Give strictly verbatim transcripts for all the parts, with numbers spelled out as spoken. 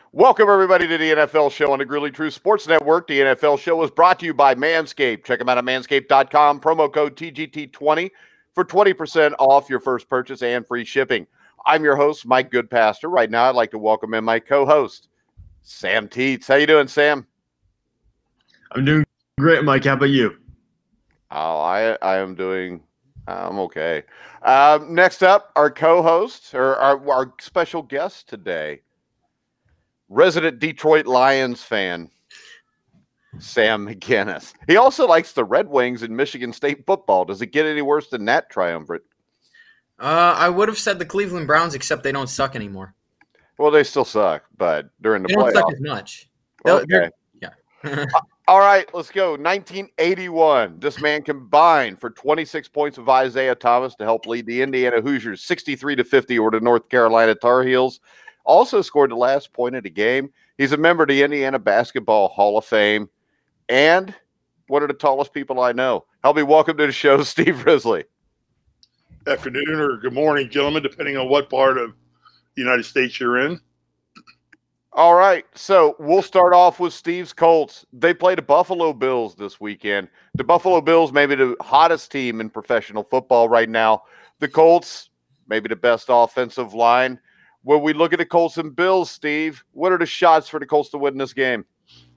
Welcome, everybody, to the N F L Show on the Greeley True Sports Network. The N F L Show is brought to you by Manscaped. Check them out at manscaped dot com. Promo code T G T twenty for twenty percent off your first purchase and free shipping. I'm your host, Mike Goodpaster. Right now, I'd like to welcome in my co-host, Sam Teets. How you doing, Sam? I'm doing great, Mike. How about you? Oh, I I am doing I'm okay. Um, next up, our co-host, or our, our special guest today, resident Detroit Lions fan, Sam McGinnis. He also likes the Red Wings and Michigan State football. Does it get any worse than that triumvirate? Uh, I would have said the Cleveland Browns, except they don't suck anymore. Well, they still suck, but during the they playoffs. They don't suck as much. Okay. Yeah. All right, let's go. nineteen eighty-one. This man combined for twenty-six points with Isaiah Thomas to help lead the Indiana Hoosiers sixty-three to fifty over the North Carolina Tar Heels. Also scored the last point of the game. He's a member of the Indiana Basketball Hall of Fame and one of the tallest people I know. Help me welcome to the show, Steve Risley. Afternoon or good morning, gentlemen, depending on what part of the United States you're in. All right, so we'll start off with Steve's Colts. They play the Buffalo Bills this weekend. The Buffalo Bills may be the hottest team in professional football right now. The Colts, maybe the best offensive line. When we look at the Colts and Bills, Steve, what are the shots for the Colts to win this game?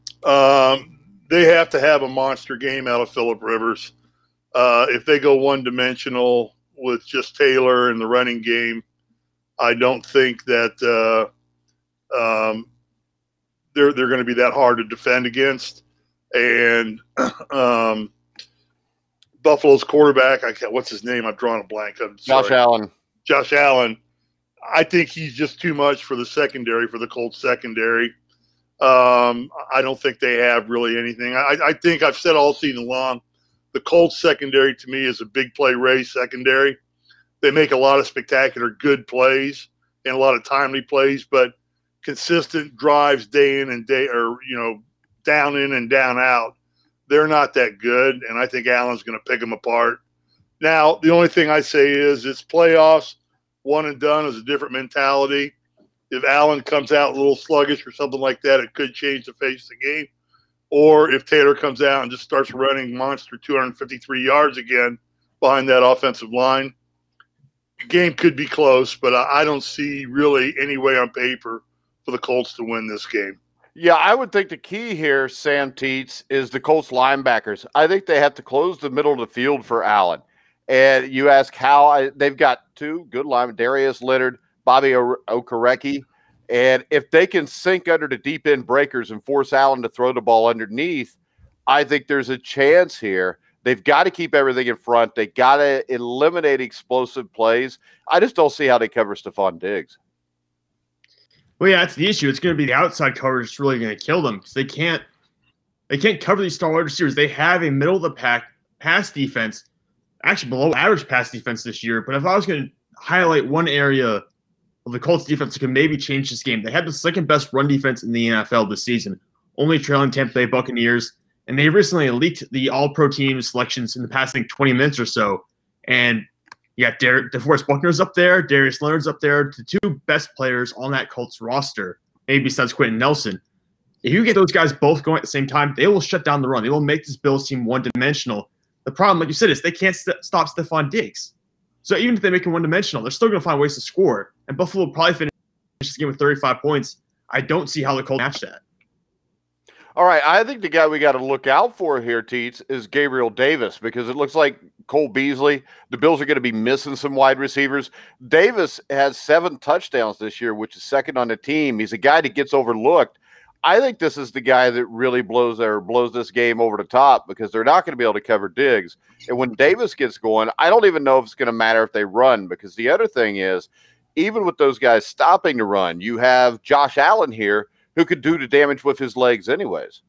Um, they have to have a monster game out of Phillip Rivers. Uh, if they go one-dimensional with just Taylor in the running game, I don't think that uh, – Um, they're they're going to be that hard to defend against, and um, Buffalo's quarterback, I can't, what's his name? I'm drawing a blank. I'm sorry. Josh Allen. Josh Allen. I think he's just too much for the secondary, for the Colts secondary. Um, I don't think they have really anything. I, I think I've said all season long, the Colts secondary to me is a big play race secondary. They make a lot of spectacular good plays and a lot of timely plays, but consistent drives day in and day, or, you know, down in and down out, they're not that good, and I think Allen's going to pick them apart. Now, the only thing I say is it's playoffs, one and done is a different mentality. If Allen comes out a little sluggish or something like that, it could change the face of the game. Or if Taylor comes out and just starts running monster two hundred fifty-three yards again behind that offensive line, the game could be close, but I don't see really any way on paper for the Colts to win this game. Yeah, I would think the key here, Sam Teets, is the Colts linebackers. I think they have to close the middle of the field for Allen. And you ask how, I, they've got two good linemen, Darius Leonard, Bobby o- Okereke. And if they can sink under the deep end breakers and force Allen to throw the ball underneath, I think there's a chance here. They've got to keep everything in front. They got to eliminate explosive plays. I just don't see how they cover Stephon Diggs. Well, yeah, that's the issue. It's going to be the outside coverage that's really going to kill them because they can't they can't cover these star wide receivers. They have a middle of the pack pass defense, actually below average pass defense this year. But if I was going to highlight one area of the Colts defense that could maybe change this game, they had the second best run defense in the N F L this season, only trailing Tampa Bay Buccaneers. And they recently leaked the All-Pro team selections in the past, I think, twenty minutes or so. And you got Dar- DeForest Buckner's up there, Darius Leonard's up there, the two best players on that Colts roster, maybe besides Quentin Nelson. If you get those guys both going at the same time, they will shut down the run. They will make this Bills team one-dimensional. The problem, like you said, is they can't st- stop Stephon Diggs. So even if they make him one-dimensional, they're still going to find ways to score. And Buffalo will probably finish this game with thirty-five points. I don't see how the Colts match that. All right, I think the guy we got to look out for here, Teets, is Gabriel Davis, because it looks like Cole Beasley, the Bills are going to be missing some wide receivers. Davis has seven touchdowns this year, which is second on the team. He's a guy that gets overlooked. I think this is the guy that really blows or blows this game over the top because they're not going to be able to cover Diggs. And when Davis gets going, I don't even know if it's going to matter if they run, because the other thing is, even with those guys stopping the run, you have Josh Allen here who could do the damage with his legs anyways.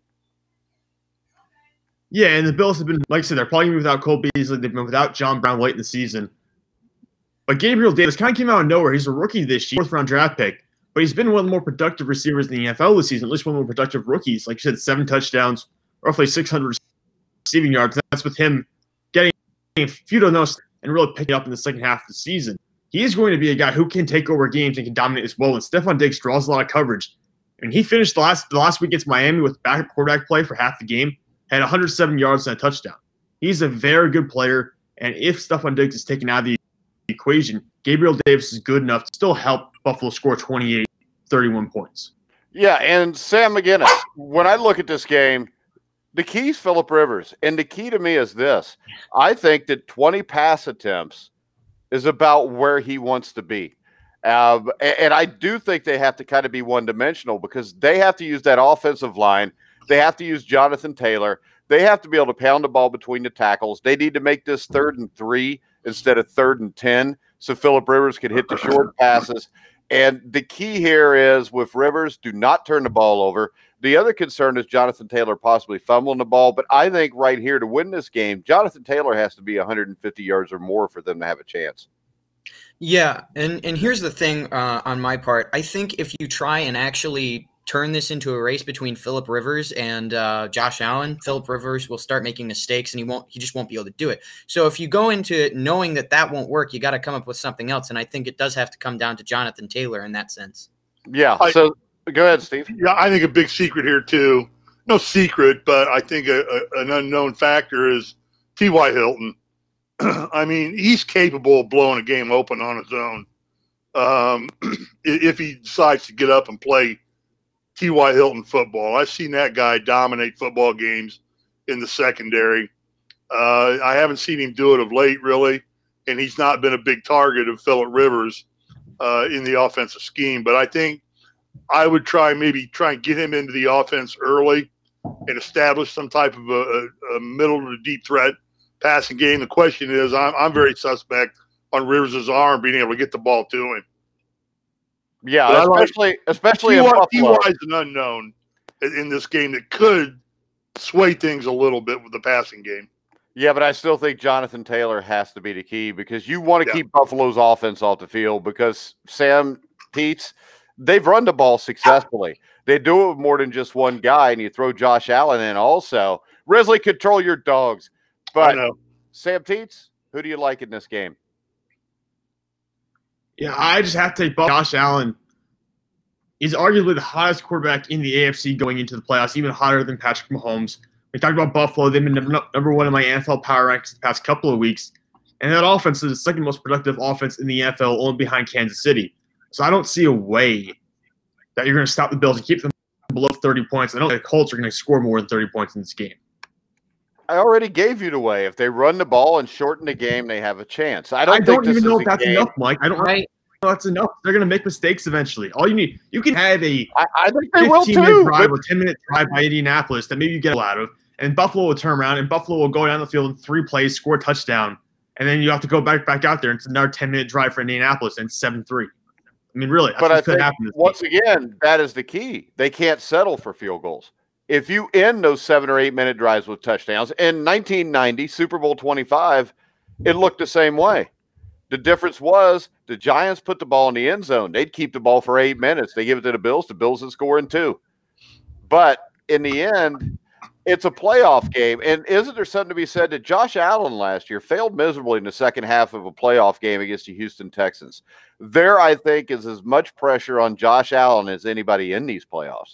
Yeah, and the Bills have been, like I said, they're probably going to be without Cole Beasley. They've been without John Brown late in the season. But Gabriel Davis kind of came out of nowhere. He's a rookie this year, fourth-round draft pick. But he's been one of the more productive receivers in the N F L this season, at least one of the more productive rookies. Like you said, seven touchdowns, roughly six hundred receiving yards. That's with him getting a few to no and really picking up in the second half of the season. He is going to be a guy who can take over games and can dominate as well. And Stephon Diggs draws a lot of coverage. And he finished the last the last week against Miami with backup quarterback play for half the game, had one hundred seven yards and a touchdown. He's a very good player, and if Stephon Diggs is taken out of the equation, Gabriel Davis is good enough to still help Buffalo score twenty-eight, thirty-one points. Yeah, and Sam McGinnis, when I look at this game, the key is Phillip Rivers, and the key to me is this. I think that twenty pass attempts is about where he wants to be. Uh, and I do think they have to kind of be one-dimensional because they have to use that offensive line. They have to use Jonathan Taylor. They have to be able to pound the ball between the tackles. They need to make this third and three instead of third and ten so Phillip Rivers can hit the short passes. And the key here is with Rivers, do not turn the ball over. The other concern is Jonathan Taylor possibly fumbling the ball. But I think right here to win this game, Jonathan Taylor has to be one hundred fifty yards or more for them to have a chance. Yeah, and, and here's the thing uh, on my part. I think if you try and actually turn this into a race between Phillip Rivers and uh, Josh Allen, Phillip Rivers will start making mistakes, and he won't. He just won't be able to do it. So if you go into it knowing that that won't work, you got to come up with something else. And I think it does have to come down to Jonathan Taylor in that sense. Yeah. I, so go ahead, Steve. Yeah, I think a big secret here too. No secret, but I think a, a, an unknown factor is T Y. Hilton. I mean, he's capable of blowing a game open on his own um, if he decides to get up and play T Y. Hilton football. I've seen that guy dominate football games in the secondary. Uh, I haven't seen him do it of late, really, and he's not been a big target of Phillip Rivers uh, in the offensive scheme. But I think I would try maybe try and get him into the offense early and establish some type of a, a middle to deep threat passing game. The question is, I'm, I'm very suspect on Rivers' arm being able to get the ball to him. Yeah, But I like- especially especially in T Y Buffalo. is an unknown in in this game that could sway things a little bit with the passing game. Yeah, but I still think Jonathan Taylor has to be the key because you want to Yeah. keep Buffalo's offense off the field because Sam Teets, they've run the ball successfully. They do it with more than just one guy, and you throw Josh Allen in also. Risley, control your dogs. I But know. Sam Teets, who do you like in this game? Yeah, I just have to take Josh Allen. He's arguably the hottest quarterback in the A F C going into the playoffs, even hotter than Patrick Mahomes. We talked about Buffalo. They've been number number one in my N F L power rankings the past couple of weeks. And that offense is the second most productive offense in the N F L, only behind Kansas City. So I don't see a way that you're going to stop the Bills and keep them below thirty points. I don't think the Colts are going to score more than thirty points in this game. I already gave you the way. If they run the ball and shorten the game, they have a chance. I don't, I think don't this even know is if a that's game. enough, Mike. I don't Right. know if that's enough. They're going to make mistakes eventually. All you need, you can have a I, I think they will fifteen minute too. drive but- or ten minute drive by Indianapolis that maybe you get a lot of, and Buffalo will turn around and Buffalo will go down the field in three plays, score a touchdown, and then you have to go back back out there. And it's another ten minute drive for Indianapolis, and it's seven three. I mean, really, that's But I what's going think to happen. this once week. again, that is the key. They can't settle for field goals. If you end those seven or eight minute drives with touchdowns, in nineteen ninety, Super Bowl twenty-five, it looked the same way. The difference was the Giants put the ball in the end zone. They'd keep the ball for eight minutes. They give it to the Bills. The Bills would score in two. But in the end, it's a playoff game. And isn't there something to be said that Josh Allen last year failed miserably in the second half of a playoff game against the Houston Texans? There, I think, is as much pressure on Josh Allen as anybody in these playoffs.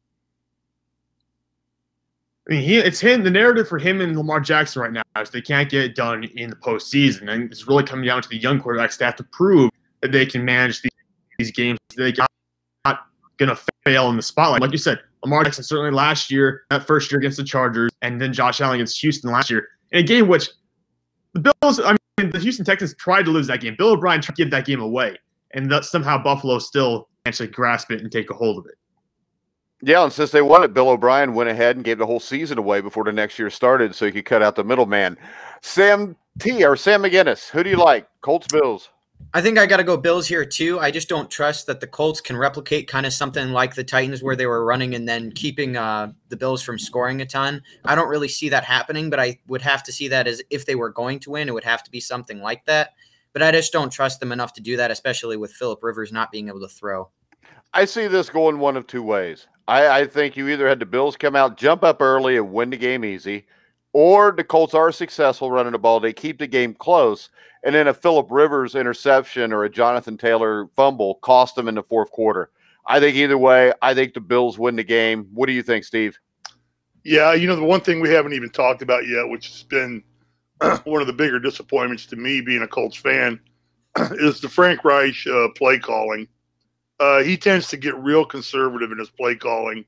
I mean, he, it's him. The narrative for him and Lamar Jackson right now is they can't get it done in the postseason, and it's really coming down to the young quarterbacks that have to prove that they can manage these, these games. They're not going to fail in the spotlight. Like you said, Lamar Jackson certainly last year, that first year against the Chargers, and then Josh Allen against Houston last year in a game which the Bills, I mean, the Houston Texans tried to lose that game. Bill O'Brien tried to give that game away, and that somehow Buffalo still actually grasp it and take a hold of it. Yeah, and since they won it, Bill O'Brien went ahead and gave the whole season away before the next year started so he could cut out the middleman. Sam T or Sam McGinnis, who do you like? Colts, Bills? I think I got to go Bills here too. I just don't trust that the Colts can replicate kind of something like the Titans where they were running and then keeping uh, the Bills from scoring a ton. I don't really see that happening, but I would have to see that as if they were going to win, it would have to be something like that. But I just don't trust them enough to do that, especially with Phillip Rivers not being able to throw. I see this going one of two ways. I, I think you either had the Bills come out, jump up early, and win the game easy, or the Colts are successful running the ball. They keep the game close, and then a Phillip Rivers interception or a Jonathan Taylor fumble cost them in the fourth quarter. I think either way, I think the Bills win the game. What do you think, Steve? Yeah, you know, the one thing we haven't even talked about yet, which has been one of the bigger disappointments to me being a Colts fan, is the Frank Reich uh, play calling. Uh, he tends to get real conservative in his play calling,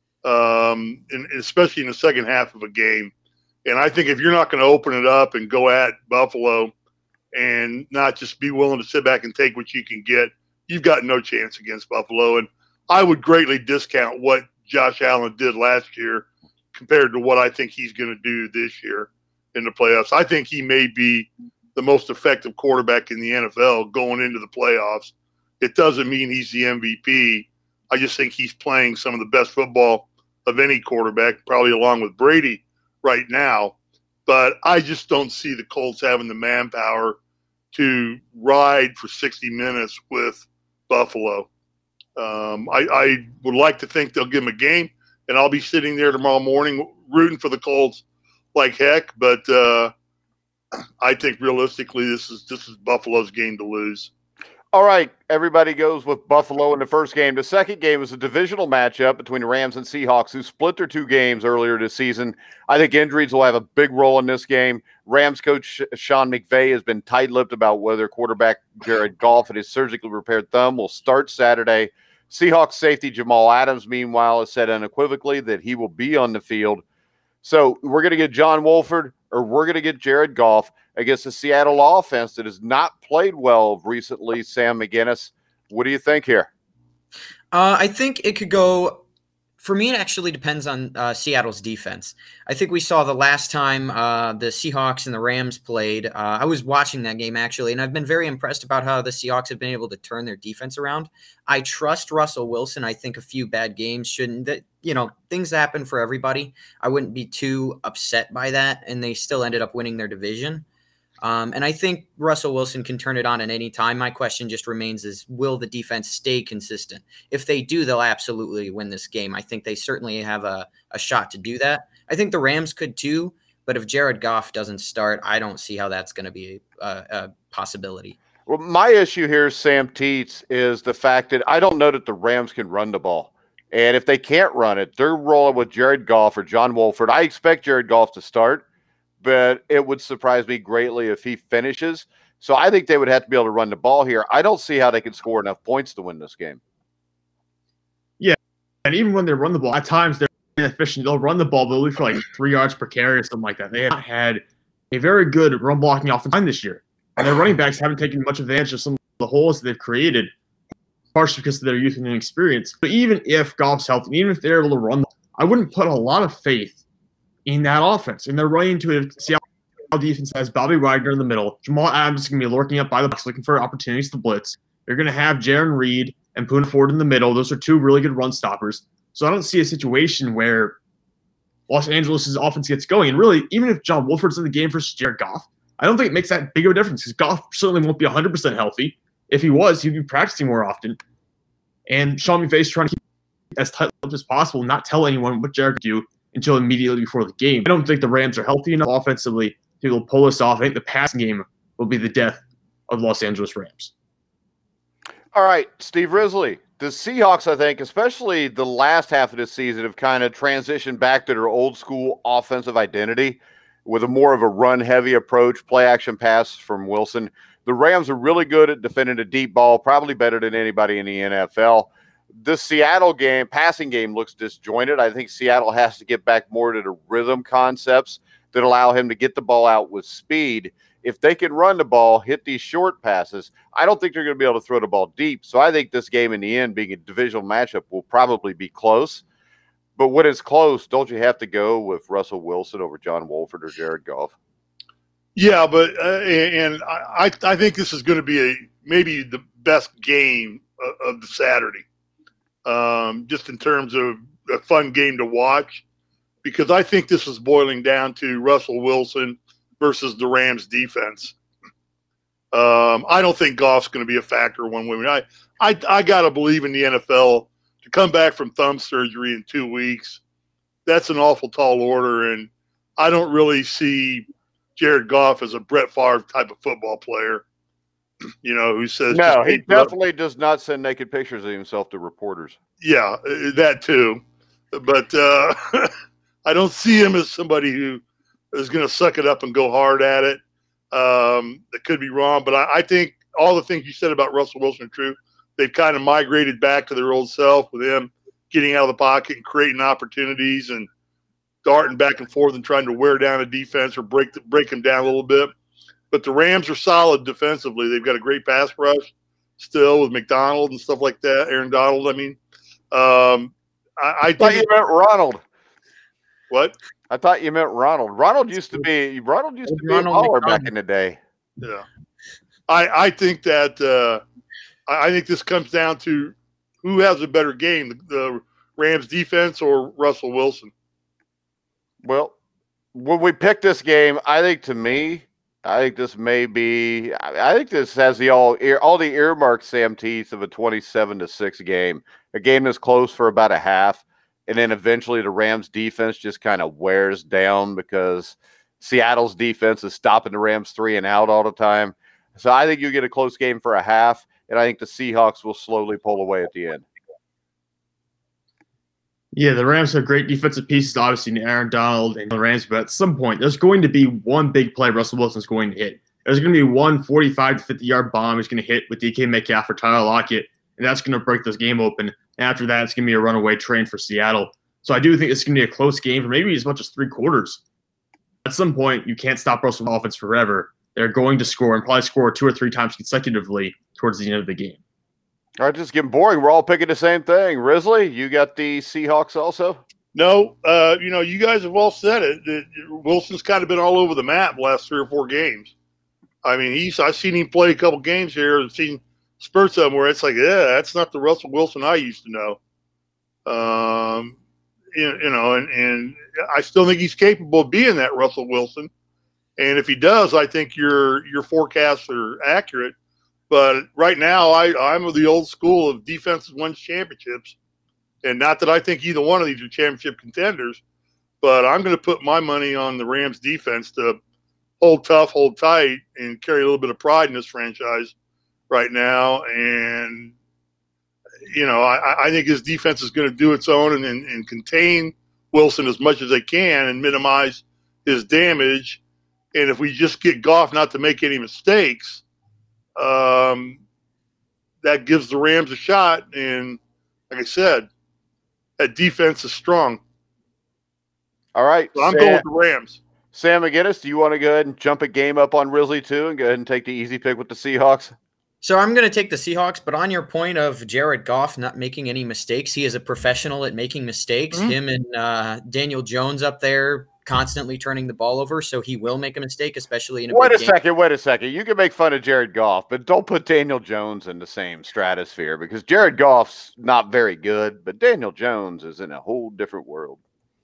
um, and, and especially in the second half of a game. And I think if you're not going to open it up and go at Buffalo and not just be willing to sit back and take what you can get, you've got no chance against Buffalo. And I would greatly discount what Josh Allen did last year compared to what I think he's going to do this year in the playoffs. I think he may be the most effective quarterback in the N F L going into the playoffs. It doesn't mean he's the M V P. I just think he's playing some of the best football of any quarterback, probably along with Brady right now. But I just don't see the Colts having the manpower to ride for sixty minutes with Buffalo. Um, I, I would like to think they'll give him a game, and I'll be sitting there tomorrow morning rooting for the Colts like heck. But uh, I think realistically, this is this is Buffalo's game to lose. All right, everybody goes with Buffalo in the first game. The second game is a divisional matchup between the Rams and Seahawks, who split their two games earlier this season. I think injuries will have a big role in this game. Rams coach Sean McVay has been tight-lipped about whether quarterback Jared Goff and his surgically repaired thumb will start Saturday. Seahawks safety Jamal Adams, meanwhile, has said unequivocally that he will be on the field. So we're going to get John Wolford or we're going to get Jared Goff against the Seattle offense that has not played well recently. Sam McGinnis, what do you think here? Uh, I think it could go – for me, it actually depends on uh, Seattle's defense. I think we saw the last time uh, the Seahawks and the Rams played. Uh, I was watching that game, actually, and I've been very impressed about how the Seahawks have been able to turn their defense around. I trust Russell Wilson. I think a few bad games shouldn't – you know, things happen for everybody. I wouldn't be too upset by that, and they still ended up winning their division. Um, and I think Russell Wilson can turn it on at any time. My question just remains is, will the defense stay consistent? If they do, they'll absolutely win this game. I think they certainly have a, a shot to do that. I think the Rams could too, but if Jared Goff doesn't start, I don't see how that's going to be a, a possibility. Well, my issue here, Sam Teets, is the fact that I don't know that the Rams can run the ball. And if they can't run it, they're rolling with Jared Goff or John Wolford. I expect Jared Goff to start, but it would surprise me greatly if he finishes. So I think they would have to be able to run the ball here. I don't see how they can score enough points to win this game. Yeah, and even when they run the ball, at times they're inefficient. They'll run the ball, but only for like three yards per carry or something like that. They have had a very good run blocking offensive line this year. And their running backs haven't taken much advantage of some of the holes that they've created, partially because of their youth and inexperience. But even if Goff's healthy, even if they're able to run, I wouldn't put a lot of faith in that offense. And they're running into a Seattle defense that has Bobby Wagner in the middle. Jamal Adams is going to be lurking up by the box looking for opportunities to blitz. They're going to have Jaron Reed and Poona Ford in the middle. Those are two really good run stoppers. So I don't see a situation where Los Angeles' offense gets going. And really, even if John Wolford's in the game versus Jared Goff, I don't think it makes that big of a difference because Goff certainly won't be one hundred percent healthy. If he was, he'd be practicing more often. And Sean McVay's trying to keep as tight as possible, not tell anyone what Jared could do until immediately before the game. I don't think the Rams are healthy enough offensively to be able to pull this off. I think the passing game will be the death of the Los Angeles Rams. All right, Steve Risley. The Seahawks, I think, especially the last half of this season, have kind of transitioned back to their old school offensive identity with a more of a run-heavy approach, play-action pass from Wilson. The Rams are really good at defending a deep ball, probably better than anybody in the N F L. The Seattle game, passing game, looks disjointed. I think Seattle has to get back more to the rhythm concepts that allow him to get the ball out with speed. If they can run the ball, hit these short passes, I don't think they're going to be able to throw the ball deep. So I think this game in the end, being a divisional matchup, will probably be close. But when it's close, don't you have to go with Russell Wilson over John Wolford or Jared Goff? Yeah, but uh, and I I think this is going to be a maybe the best game of, of the Saturday, um, just in terms of a fun game to watch, because I think this is boiling down to Russell Wilson versus the Rams defense. Um, I don't think Goff's going to be a factor one way. I I I got to believe in the N F L to come back from thumb surgery in two weeks. That's an awful tall order, and I don't really see Jared Goff as a Brett Favre type of football player. you know, who says, No, just he make it up. definitely does not send naked pictures of himself to reporters. Yeah, uh, that too. But uh, I don't see him as somebody who is going to suck it up and go hard at it. Um, that could be wrong, but I, I think all the things you said about Russell Wilson are true. They've kind of migrated back to their old self with him getting out of the pocket and creating opportunities and darting back and forth and trying to wear down a defense or break the, break them down a little bit. But the Rams are solid defensively. They've got a great pass rush still with McDonald and stuff like that. Aaron Donald, I mean. Um, I, I thought think you meant Ronald. What? I thought you meant Ronald. Ronald used to be Ronald used to be a baller back in the day. Yeah, I I think that uh, I, I think this comes down to who has a better game, the, the Rams defense or Russell Wilson. Well, when we pick this game, I think to me, I think this may be. I think this has the all ear all the earmarked Sam Teeth of a twenty-seven to six game, a game that's close for about a half. And then eventually the Rams defense just kind of wears down because Seattle's defense is stopping the Rams three and out all the time. So I think you get a close game for a half, and I think the Seahawks will slowly pull away at the end. Yeah, the Rams have great defensive pieces, obviously, in Aaron Donald and the Rams, but at some point, there's going to be one big play Russell Wilson's going to hit. There's going to be one forty-five to fifty-yard bomb he's going to hit with D K Metcalf or Tyler Lockett, and that's going to break this game open. And after that, it's going to be a runaway train for Seattle. So I do think it's going to be a close game for maybe as much as three quarters. At some point, you can't stop Russell's offense forever. They're going to score and probably score two or three times consecutively towards the end of the game. All right, just getting boring. We're all picking the same thing. Risley, you got the Seahawks also? No, uh, you know, you guys have all said it. That Wilson's kind of been all over the map the last three or four games. I mean, he's I've seen him play a couple games here and seen spurts of him where it's like, yeah, that's not the Russell Wilson I used to know. Um, you, you know, and, and I still think he's capable of being that Russell Wilson. And if he does, I think your your forecasts are accurate. But right now, I, I'm of the old school of defenses wins championships. And not that I think either one of these are championship contenders, but I'm going to put my money on the Rams defense to hold tough, hold tight, and carry a little bit of pride in this franchise right now. And, you know, I, I think his defense is going to do its own and, and, and contain Wilson as much as they can and minimize his damage. And if we just get Goff not to make any mistakes, um, that gives the Rams a shot. And like I said, that defense is strong. All right. So I'm Sam, going with the Rams. Sam McGinnis, do you want to go ahead and jump a game up on Risley too and go ahead and take the easy pick with the Seahawks? So I'm going to take the Seahawks, but on your point of Jared Goff not making any mistakes, he is a professional at making mistakes. Mm-hmm. Him and uh, Daniel Jones up there constantly turning the ball over, so he will make a mistake, especially in a wait big a game. second, wait a second. You can make fun of Jared Goff, but don't put Daniel Jones in the same stratosphere because Jared Goff's not very good, but Daniel Jones is in a whole different world.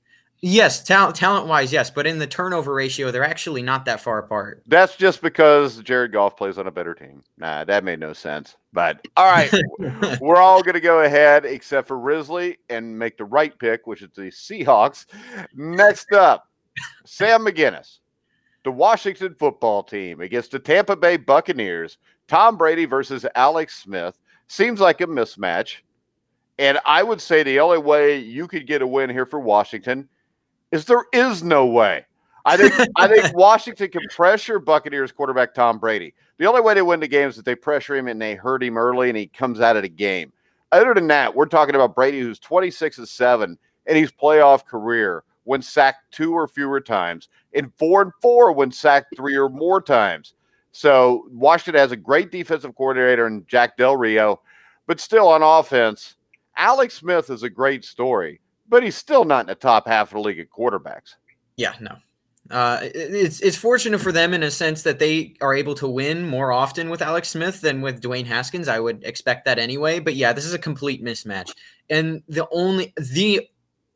Yes, talent talent-wise, yes, but in the turnover ratio, they're actually not that far apart. That's just because Jared Goff plays on a better team. Nah, that made no sense. But all right, we're all going to go ahead except for Risley and make the right pick, which is the Seahawks. Next up, Sam McGinnis, the Washington football team against the Tampa Bay Buccaneers. Tom Brady versus Alex Smith seems like a mismatch. And I would say the only way you could get a win here for Washington is there is no way. I think I think Washington can pressure Buccaneers quarterback Tom Brady. The only way they win the game is that they pressure him and they hurt him early and he comes out of the game. Other than that, we're talking about Brady who's twenty-six and seven in his playoff career when sacked two or fewer times, and four and four when sacked three or more times. So Washington has a great defensive coordinator in Jack Del Rio, but still on offense, Alex Smith is a great story, but he's still not in the top half of the league at quarterbacks. Yeah, no. Uh, it's it's fortunate for them in a sense that they are able to win more often with Alex Smith than with Dwayne Haskins. I would expect that anyway. But yeah, this is a complete mismatch. And the only the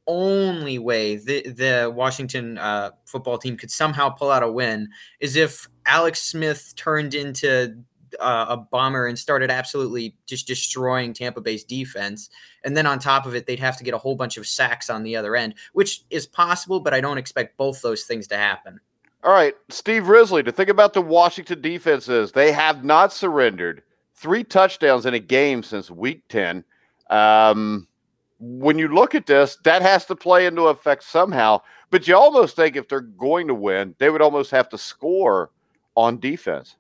only way the, the Washington uh, football team could somehow pull out a win is if Alex Smith turned into uh, a bomber and started absolutely just destroying Tampa Bay's defense. And then on top of it, they'd have to get a whole bunch of sacks on the other end, which is possible, but I don't expect both those things to happen. All right, Steve Risley, to think about the Washington defenses, they have not surrendered. Three touchdowns in a game since week ten. Um, when you look at this, that has to play into effect somehow. But you almost think if they're going to win, they would almost have to score on defense.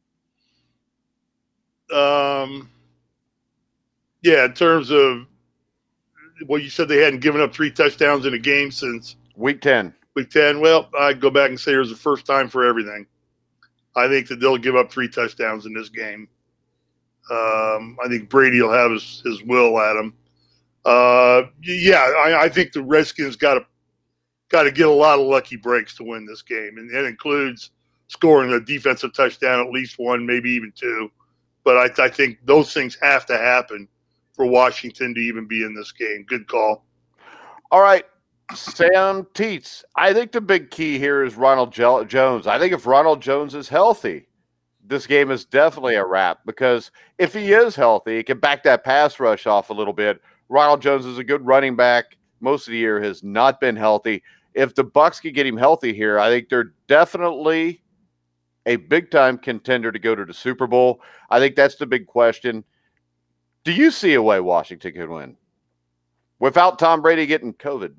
Um, yeah, in terms of well, you said they hadn't given up three touchdowns in a game since week ten. Week ten. Well, I'd go back and say there's a first time for everything. I think that they'll give up three touchdowns in this game. Um, I think Brady will have his, his will at him. Uh, yeah, I, I think the Redskins got to got to get a lot of lucky breaks to win this game, and that includes scoring a defensive touchdown, at least one, maybe even two. But I, I think those things have to happen for Washington to even be in this game. Good call. All right. Sam Teets, I think the big key here is Ronald jo- Jones. I think if Ronald Jones is healthy, this game is definitely a wrap, because if he is healthy, he can back that pass rush off a little bit. Ronald Jones is a good running back. Most of the year has not been healthy. If the Bucs can get him healthy here, I think they're definitely a big-time contender to go to the Super Bowl. I think that's the big question. Do you see a way Washington could win without Tom Brady getting COVID?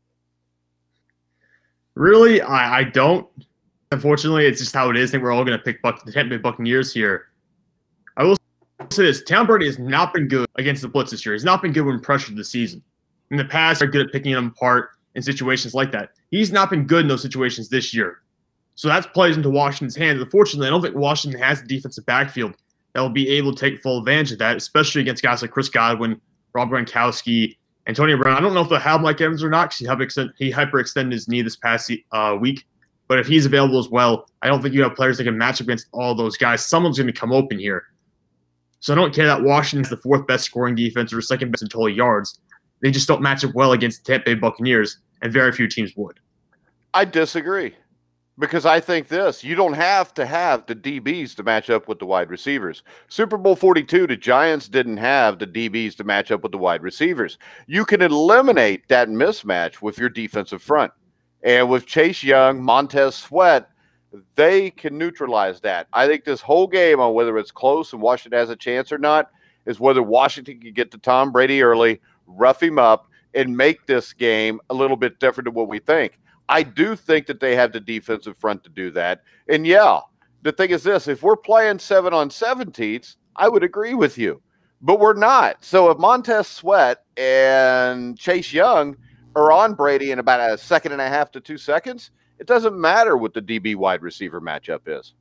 Really, I, I don't. Unfortunately, it's just how it is. I think we're all going to pick Buc- the Tampa Bay Buccaneers here. I will say this. Tom Brady has not been good against the blitz this year. He's not been good when pressured this season. In the past, they're good at picking him apart in situations like that. He's not been good in those situations this year. So that plays into Washington's hands. Unfortunately, I don't think Washington has the defensive backfield that will be able to take full advantage of that, especially against guys like Chris Godwin, Rob Gronkowski, Antonio Brown. I don't know if they'll have Mike Evans or not, because he hyperextended his knee this past uh, week. But if he's available as well, I don't think you have players that can match up against all those guys. Someone's going to come open here. So I don't care that Washington's the fourth best scoring defense or second best in total yards. They just don't match up well against the Tampa Bay Buccaneers, and very few teams would. I disagree, because I think this. You don't have to have the D Bs to match up with the wide receivers. Super Bowl forty-two, the Giants didn't have the D Bs to match up with the wide receivers. You can eliminate that mismatch with your defensive front. And with Chase Young, Montez Sweat, they can neutralize that. I think this whole game, on whether it's close and Washington has a chance or not, is whether Washington can get to Tom Brady early, rough him up, and make this game a little bit different than what we think. I do think that they have the defensive front to do that. And, yeah, the thing is this. If we're playing seven on seven, Teets, I would agree with you. But we're not. So if Montez Sweat and Chase Young are on Brady in about a second and a half to two seconds, it doesn't matter what the D B wide receiver matchup is.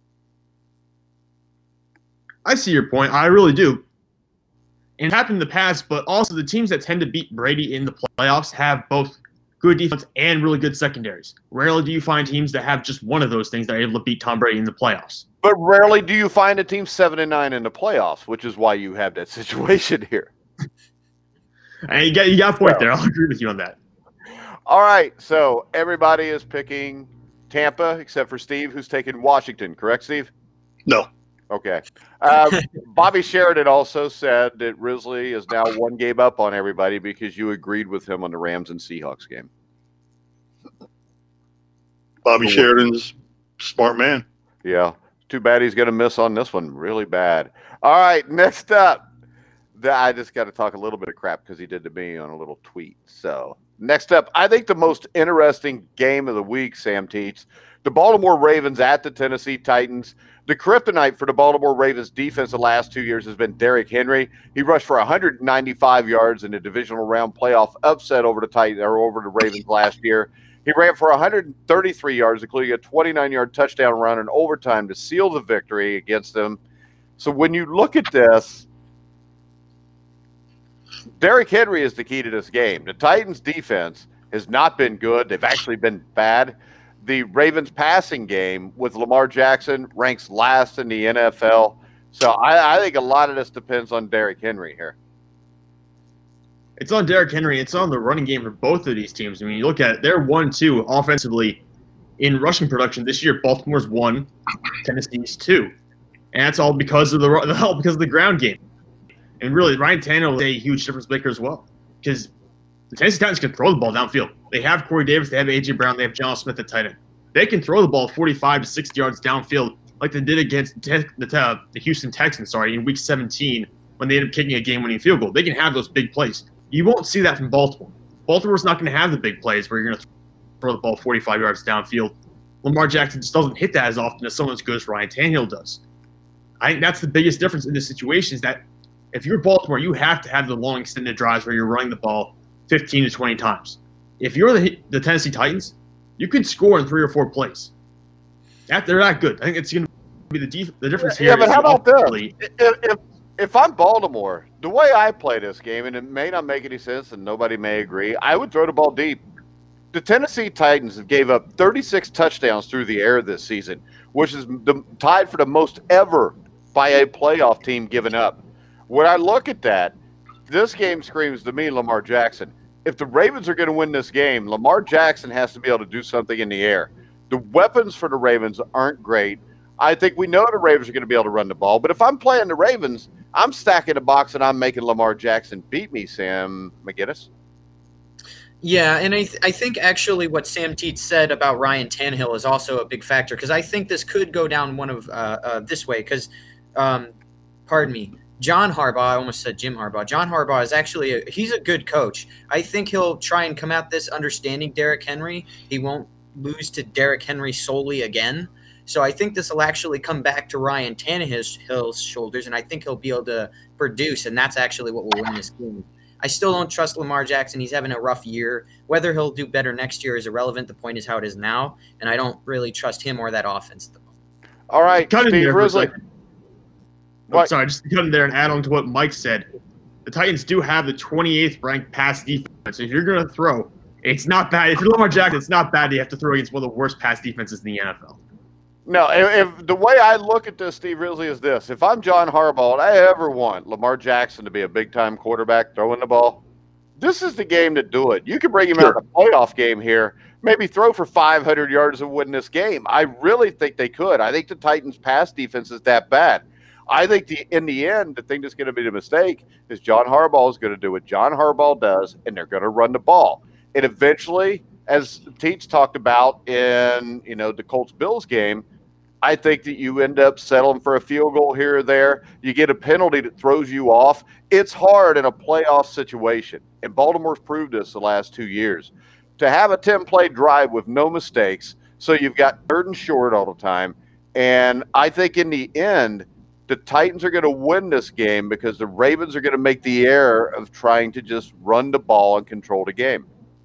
I see your point. I really do. And it happened in the past, but also the teams that tend to beat Brady in the playoffs have both good defense and really good secondaries. Rarely do you find teams that have just one of those things that are able to beat Tom Brady in the playoffs. But rarely do you find a team seven and nine in the playoffs, which is why you have that situation here. And you got you got a point there. I'll agree with you on that. All right, so everybody is picking Tampa except for Steve, who's taking Washington. Correct, Steve? No. Okay. Um, Bobby Sheridan also said that Risley is now one game up on everybody because you agreed with him on the Rams and Seahawks game. Bobby Sheridan's a smart man. Yeah. Too bad he's going to miss on this one. Really bad. All right, next up. I just got to talk a little bit of crap because he did to me on a little tweet. So next up, I think the most interesting game of the week, Sam Teets, the Baltimore Ravens at the Tennessee Titans. The kryptonite for the Baltimore Ravens defense the last two years has been Derrick Henry. He rushed for one hundred ninety-five yards in the divisional round playoff upset over the Titans or over the Ravens last year. He ran for one hundred thirty-three yards, including a twenty-nine-yard touchdown run in overtime to seal the victory against them. So when you look at this, Derrick Henry is the key to this game. The Titans' defense has not been good. They've actually been bad. The Ravens' passing game with Lamar Jackson ranks last in the N F L. So I, I think a lot of this depends on Derrick Henry here. It's on Derrick Henry. It's on the running game for both of these teams. I mean, you look at it, they're one two offensively in rushing production this year. Baltimore's one, Tennessee's two. And that's all because of the all because of the ground game. And really, Ryan Tannehill is a huge difference maker as well, because the Tennessee Titans can throw the ball downfield. They have Corey Davis, they have A J Brown, they have John Smith at tight end. they can throw the ball forty-five to sixty yards downfield like they did against te- the, uh, the Houston Texans, sorry, in week seventeen when they ended up kicking a game-winning field goal. They can have those big plays. You won't see that from Baltimore. Baltimore's not going to have the big plays where you're going to throw the ball forty-five yards downfield. Lamar Jackson just doesn't hit that as often as someone as good as Ryan Tannehill does. I think that's the biggest difference in this situation is that if you're Baltimore, you have to have the long extended drives where you're running the ball fifteen to twenty times. If you're the, the Tennessee Titans, you could score in three or four plays. That, they're that good. I think it's going to be the, def- the difference here. Yeah, but how about this? Ultimately- If, if if I'm Baltimore, the way I play this game, and it may not make any sense, and nobody may agree, I would throw the ball deep. The Tennessee Titans have gave up thirty-six touchdowns through the air this season, which is the, tied for the most ever by a playoff team given up. When I look at that, this game screams to me Lamar Jackson. If the Ravens are going to win this game, Lamar Jackson has to be able to do something in the air. The weapons for the Ravens aren't great. I think we know the Ravens are going to be able to run the ball, but if I'm playing the Ravens, I'm stacking the box and I'm making Lamar Jackson beat me, Sam McGinnis. Yeah, and I, th- I think actually what Sam Teets said about Ryan Tannehill is also a big factor because I think this could go down one of uh, uh, this way because, um, pardon me, John Harbaugh, I almost said Jim Harbaugh. John Harbaugh is actually a, he's a good coach. I think he'll try and come at this understanding Derrick Henry. He won't lose to Derrick Henry solely again. So I think this will actually come back to Ryan Tannehill's shoulders, and I think he'll be able to produce, and that's actually what will win this game. I still don't trust Lamar Jackson. He's having a rough year. Whether he'll do better next year is irrelevant. The point is how it is now, and I don't really trust him or that offense. All right, Cut in Steve there for a Risley. second. Oh, sorry, just to cut in there and add on to what Mike said. The Titans do have the twenty-eighth ranked pass defense. So if you're going to throw, it's not bad. If you're Lamar Jackson, it's not bad. You have to throw against one of the worst pass defenses in the N F L. No, if, if the way I look at this, Steve Risley, is this. If I'm John Harbaugh and I ever want Lamar Jackson to be a big-time quarterback throwing the ball, this is the game to do it. You can bring him Sure. out in a playoff game here, maybe throw for five hundred yards and win this game. I really think they could. I think the Titans' pass defense is that bad. I think the in the end, the thing that's going to be the mistake is John Harbaugh is going to do what John Harbaugh does, and they're going to run the ball. And eventually, as Teets talked about in you know the Colts-Bills game, I think that you end up settling for a field goal here or there. You get a penalty that throws you off. It's hard in a playoff situation, and Baltimore's proved this the last two years. To have a ten-play drive with no mistakes, so you've got third and short all the time, and I think in the end, the Titans are going to win this game because the Ravens are going to make the error of trying to just run the ball and control the game.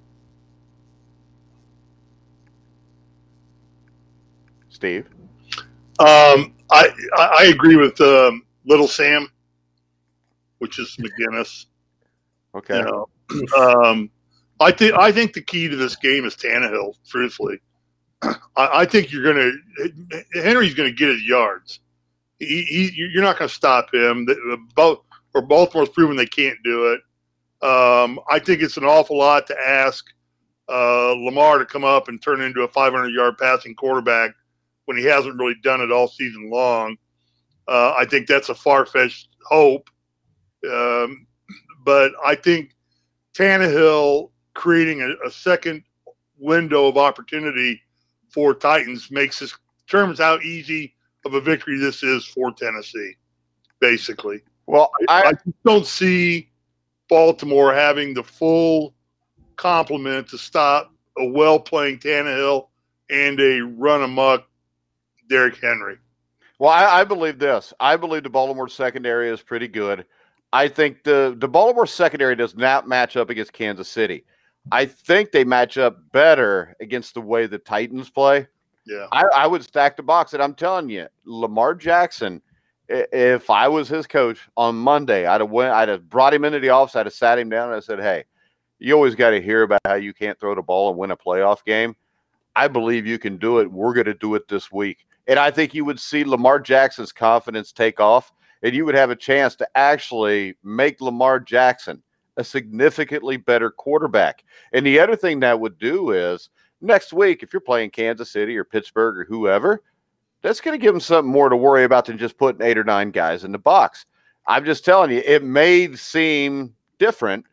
Steve? Um, I, I I agree with um, Little Sam, which is McGinnis. Okay. You know, um, I think I think the key to this game is Tannehill. Truthfully, I, I think you're gonna Henry's gonna get his yards. He, he, you're not gonna stop him. Both or Baltimore's proven they can't do it. Um, I think it's an awful lot to ask uh, Lamar to come up and turn into a five hundred yard passing quarterback when he hasn't really done it all season long. Uh, I think that's a far-fetched hope. Um, but I think Tannehill creating a, a second window of opportunity for Titans makes this determines how easy of a victory this is for Tennessee, basically. Well, I, I, I just don't see Baltimore having the full complement to stop a well-playing Tannehill and a run-amok Derrick Henry. well, I, I believe this. I believe the Baltimore secondary is pretty good. I think the, the Baltimore secondary does not match up against Kansas City. I think they match up better against the way the Titans play. Yeah. I, I would stack the box, and I'm telling you, Lamar Jackson, i- if I was his coach on Monday, I'd have went, I'd have brought him into the office, I'd have sat him down, and I said, hey, you always got to hear about how you can't throw the ball and win a playoff game. I believe you can do it. We're going to do it this week. And I think you would see Lamar Jackson's confidence take off, and you would have a chance to actually make Lamar Jackson a significantly better quarterback. And the other thing that would do is next week, if you're playing Kansas City or Pittsburgh or whoever, that's going to give them something more to worry about than just putting eight or nine guys in the box. I'm just telling you, it may seem different,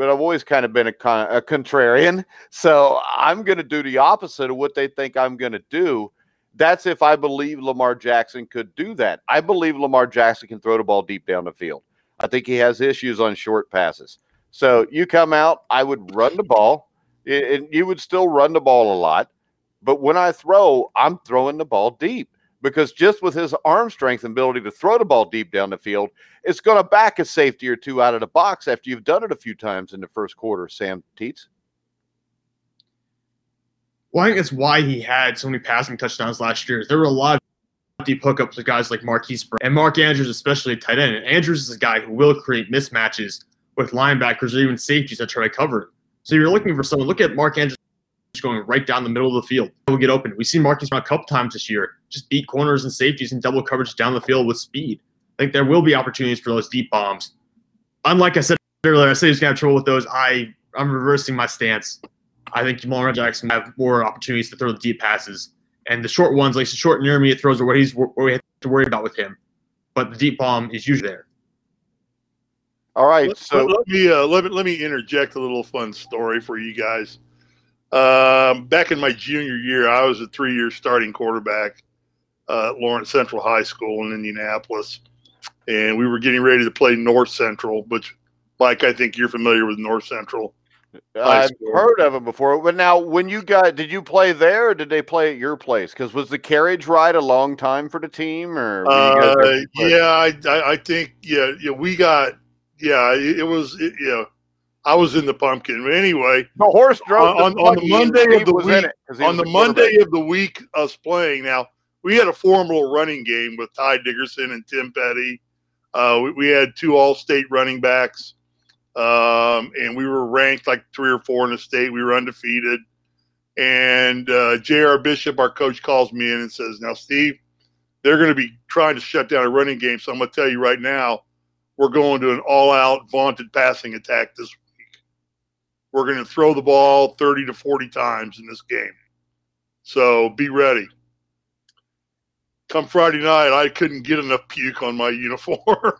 but I've always kind of been a, con- a contrarian. So I'm going to do the opposite of what they think I'm going to do. That's if I believe Lamar Jackson could do that. I believe Lamar Jackson can throw the ball deep down the field. I think he has issues on short passes. So you come out, I would run the ball, and you would still run the ball a lot. But when I throw, I'm throwing the ball deep. Because just with his arm strength and ability to throw the ball deep down the field, it's going to back a safety or two out of the box after you've done it a few times in the first quarter, Sam Teets. Well, I think that's why he had so many passing touchdowns last year. There were a lot of deep hookups with guys like Marquise Brown and Mark Andrews, especially at tight end. And Andrews is a guy who will create mismatches with linebackers or even safeties that try to cover him. So you're looking for someone. Look at Mark Andrews going right down the middle of the field. He'll get open. We've seen Marquise Brown a couple times this year just beat corners and safeties and double coverage down the field with speed. I think there will be opportunities for those deep bombs. Unlike I said earlier, I said he's going to have trouble with those. I, I'm reversing my stance. I think Lamar Jackson will have more opportunities to throw the deep passes. And the short ones, like the short and intermediate throws, are what he's what we have to worry about with him. But the deep bomb is usually there. All right. Let, So let me uh, let me let me interject a little fun story for you guys. Um, back in my junior year, I was a three-year starting quarterback uh, at Lawrence Central High School in Indianapolis, and we were getting ready to play North Central, which, Mike, I think you're familiar with North Central. I've heard of him before. But now, when you got, did you play there, or did they play at your place? Because was the carriage ride a long time for the team, or were you guys Uh, there for yeah, I, I I think yeah, yeah we got yeah it, it was it, yeah I was in the pumpkin. But anyway, the horse drove on, the on the buggy Monday and of Steve the was in week, it 'cause he on was the quarterback. Monday of the week, us playing. Now we had a formal running game with Ty Dickerson and Tim Petty. Uh, we, we had two All-State running backs, um, and we were ranked like three or four in the state. We were undefeated. And uh, J R. Bishop, our coach, calls me in and says, "Now, Steve, they're going to be trying to shut down a running game. So I'm going to tell you right now, we're going to an all-out vaunted passing attack this week. We're going to throw the ball thirty to forty times in this game. So be ready." Come Friday night, I couldn't get enough puke on my uniform.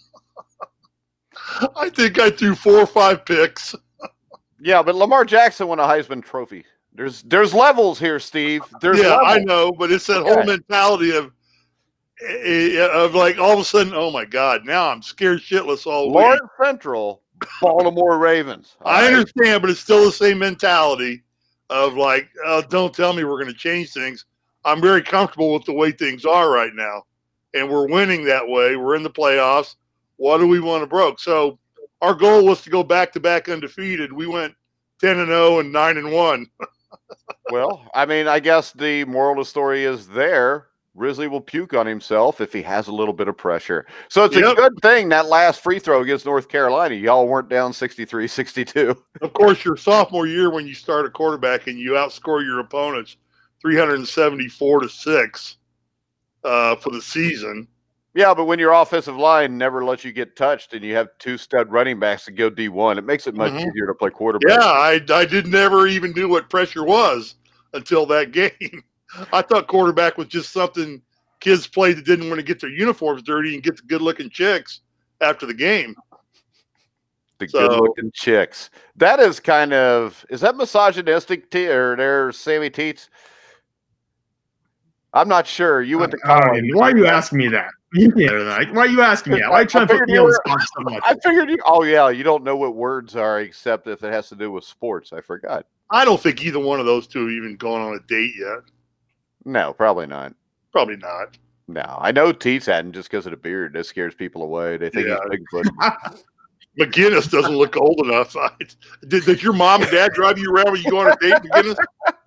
I think I threw four or five picks. Yeah, but Lamar Jackson won a Heisman Trophy. There's there's levels here, Steve. There's yeah, levels. I know, but it's that Okay. whole mentality of of like all of a sudden, oh my God, now I'm scared shitless all week. Lawrence Central, Baltimore Ravens. All I right. understand, but it's still the same mentality of like, oh, don't tell me we're going to change things. I'm very comfortable with the way things are right now, and we're winning that way. We're in the playoffs. What do we want to broke? So our goal was to go back to back undefeated. We went ten and zero and nine and one. Well, I mean, I guess the moral of the story is there. Risley will puke on himself if he has a little bit of pressure. So it's Yep. a good thing that last free throw against North Carolina, y'all weren't down sixty-three sixty-two. Of course, your sophomore year when you start a quarterback and you outscore your opponents three hundred seventy-four to six uh, for the season. Yeah, but when your offensive line never lets you get touched and you have two stud running backs to go D one, it makes it much Mhm. easier to play quarterback. Yeah, I, I did never even knew what pressure was until that game. I thought quarterback was just something kids played that didn't want to get their uniforms dirty and get the good-looking chicks after the game. The So- good-looking chicks. That is kind of – is that misogynistic, T- or there, Sammy Teets? I'm not sure. You went to I don't college. even- why are you asking me that? You can't answer that. Why are you asking me that? Why are you trying to put figured me you on the were- spot for something like I that? figured you – oh, yeah, you don't know what words are except if it has to do with sports. I forgot. I don't think either one of those two have even gone on a date yet. No, probably not. Probably not. No, I know Teets hadn't just because of the beard. That scares people away. They think Yeah. he's Bigfoot. McGinnis doesn't look old enough. Did, did your mom and dad drive you around when you go on a date, McGinnis?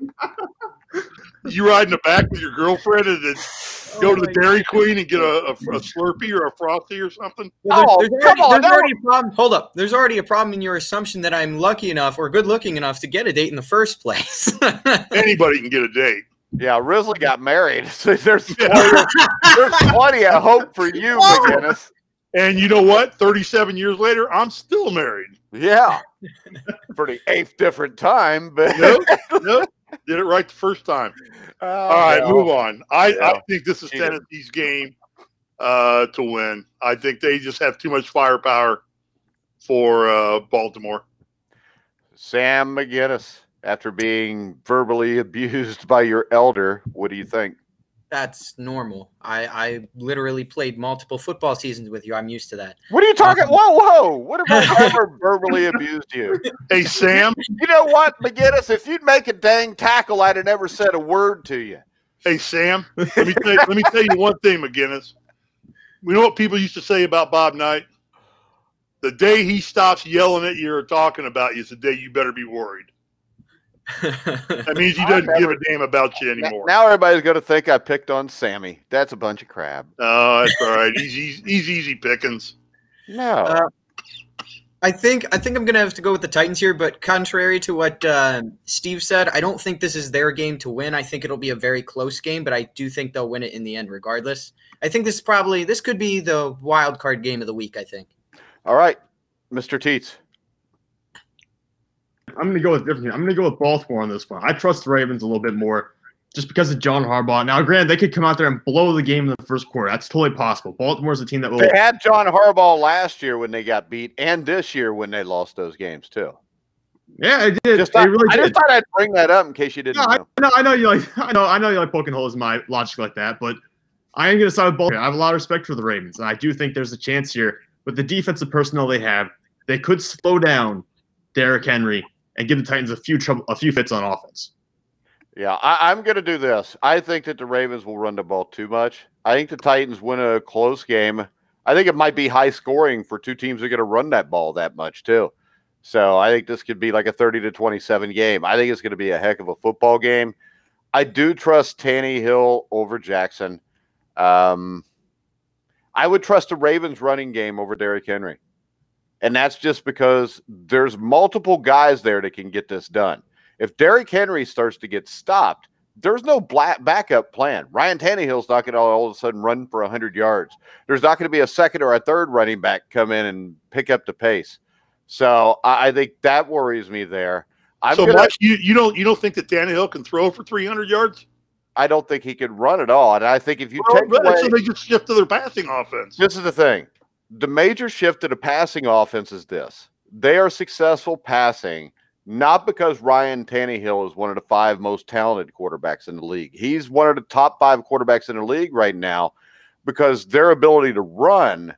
You ride in the back with your girlfriend and then go to the Dairy Queen and get a, a, a Slurpee or a Frosty or something? Well, Oh, there's, there's, come already, on, there's no. already a problem. Hold up. There's already a problem in your assumption that I'm lucky enough or good looking enough to get a date in the first place. Anybody can get a date. Yeah, Risley got married. So there's plenty, there's plenty of hope for you, McGinnis. And you know what? thirty-seven years later, I'm still married. Yeah. For the eighth different time, but Nope, nope. Did it right the first time. All right, move on. I, Yeah. I think this is Cheated. Tennessee's game uh, to win. I think they just have too much firepower for uh, Baltimore. Sam McGinnis, after being verbally abused by your elder, what do you think? That's normal. I, I literally played multiple football seasons with you. I'm used to that. What are you talking? Um, whoa, whoa! What have I ever verbally abused you? Hey, Sam. You know what, McGinnis? If you'd make a dang tackle, I'd have never said a word to you. Hey, Sam. Let me tell you, let me tell you one thing, McGinnis. You know what people used to say about Bob Knight? The day he stops yelling at you or talking about you is the day you better be worried. That means he doesn't never, give a damn about you anymore. Now everybody's going to think I picked on Sammy. That's a bunch of crap. Oh, that's all right. He's, he's, he's easy pickings. No. Uh, I think I think I'm going to have to go with the Titans here, but contrary to what uh, Steve said, I don't think this is their game to win. I think it'll be a very close game, but I do think they'll win it in the end regardless. I think this is probably – this could be the wild card game of the week, I think. All right, Mister Teets. I'm going to go with different. I'm going to go with Baltimore on this one. I trust the Ravens a little bit more just because of John Harbaugh. Now, granted, they could come out there and blow the game in the first quarter. That's totally possible. Baltimore's a team that will. They had John Harbaugh last year when they got beat, and this year when they lost those games too. Yeah, I did. Just they thought, really I did. just thought I'd bring that up in case you didn't no, know. I know. I know you like. I know. I know you like poking holes in my logic like that, but I am going to side with Baltimore. I have a lot of respect for the Ravens, and I do think there's a chance here with the defensive personnel they have. They could slow down Derrick Henry and give the Titans a few trouble, a few fits on offense. Yeah, I, I'm going to do this. I think that the Ravens will run the ball too much. I think the Titans win a close game. I think it might be high scoring for two teams that are going to run that ball that much too. So I think this could be like a thirty to twenty-seven game. I think it's going to be a heck of a football game. I do trust Tannehill over Jackson. Um, I would trust the Ravens running game over Derrick Henry. And that's just because there's multiple guys there that can get this done. If Derrick Henry starts to get stopped, there's no black backup plan. Ryan Tannehill's not going to all of a sudden run for one hundred yards. There's not going to be a second or a third running back come in and pick up the pace. So I, I think that worries me there. I'm so, gonna, Mike, you, you don't you don't think that Tannehill can throw for three hundred yards? I don't think he could run at all. And I think if you well, take away, so they just shift to their passing offense. This is the thing. The major shift to the passing offense is this. They are successful passing, not because Ryan Tannehill is one of the five most talented quarterbacks in the league. He's one of the top five quarterbacks in the league right now because their ability to run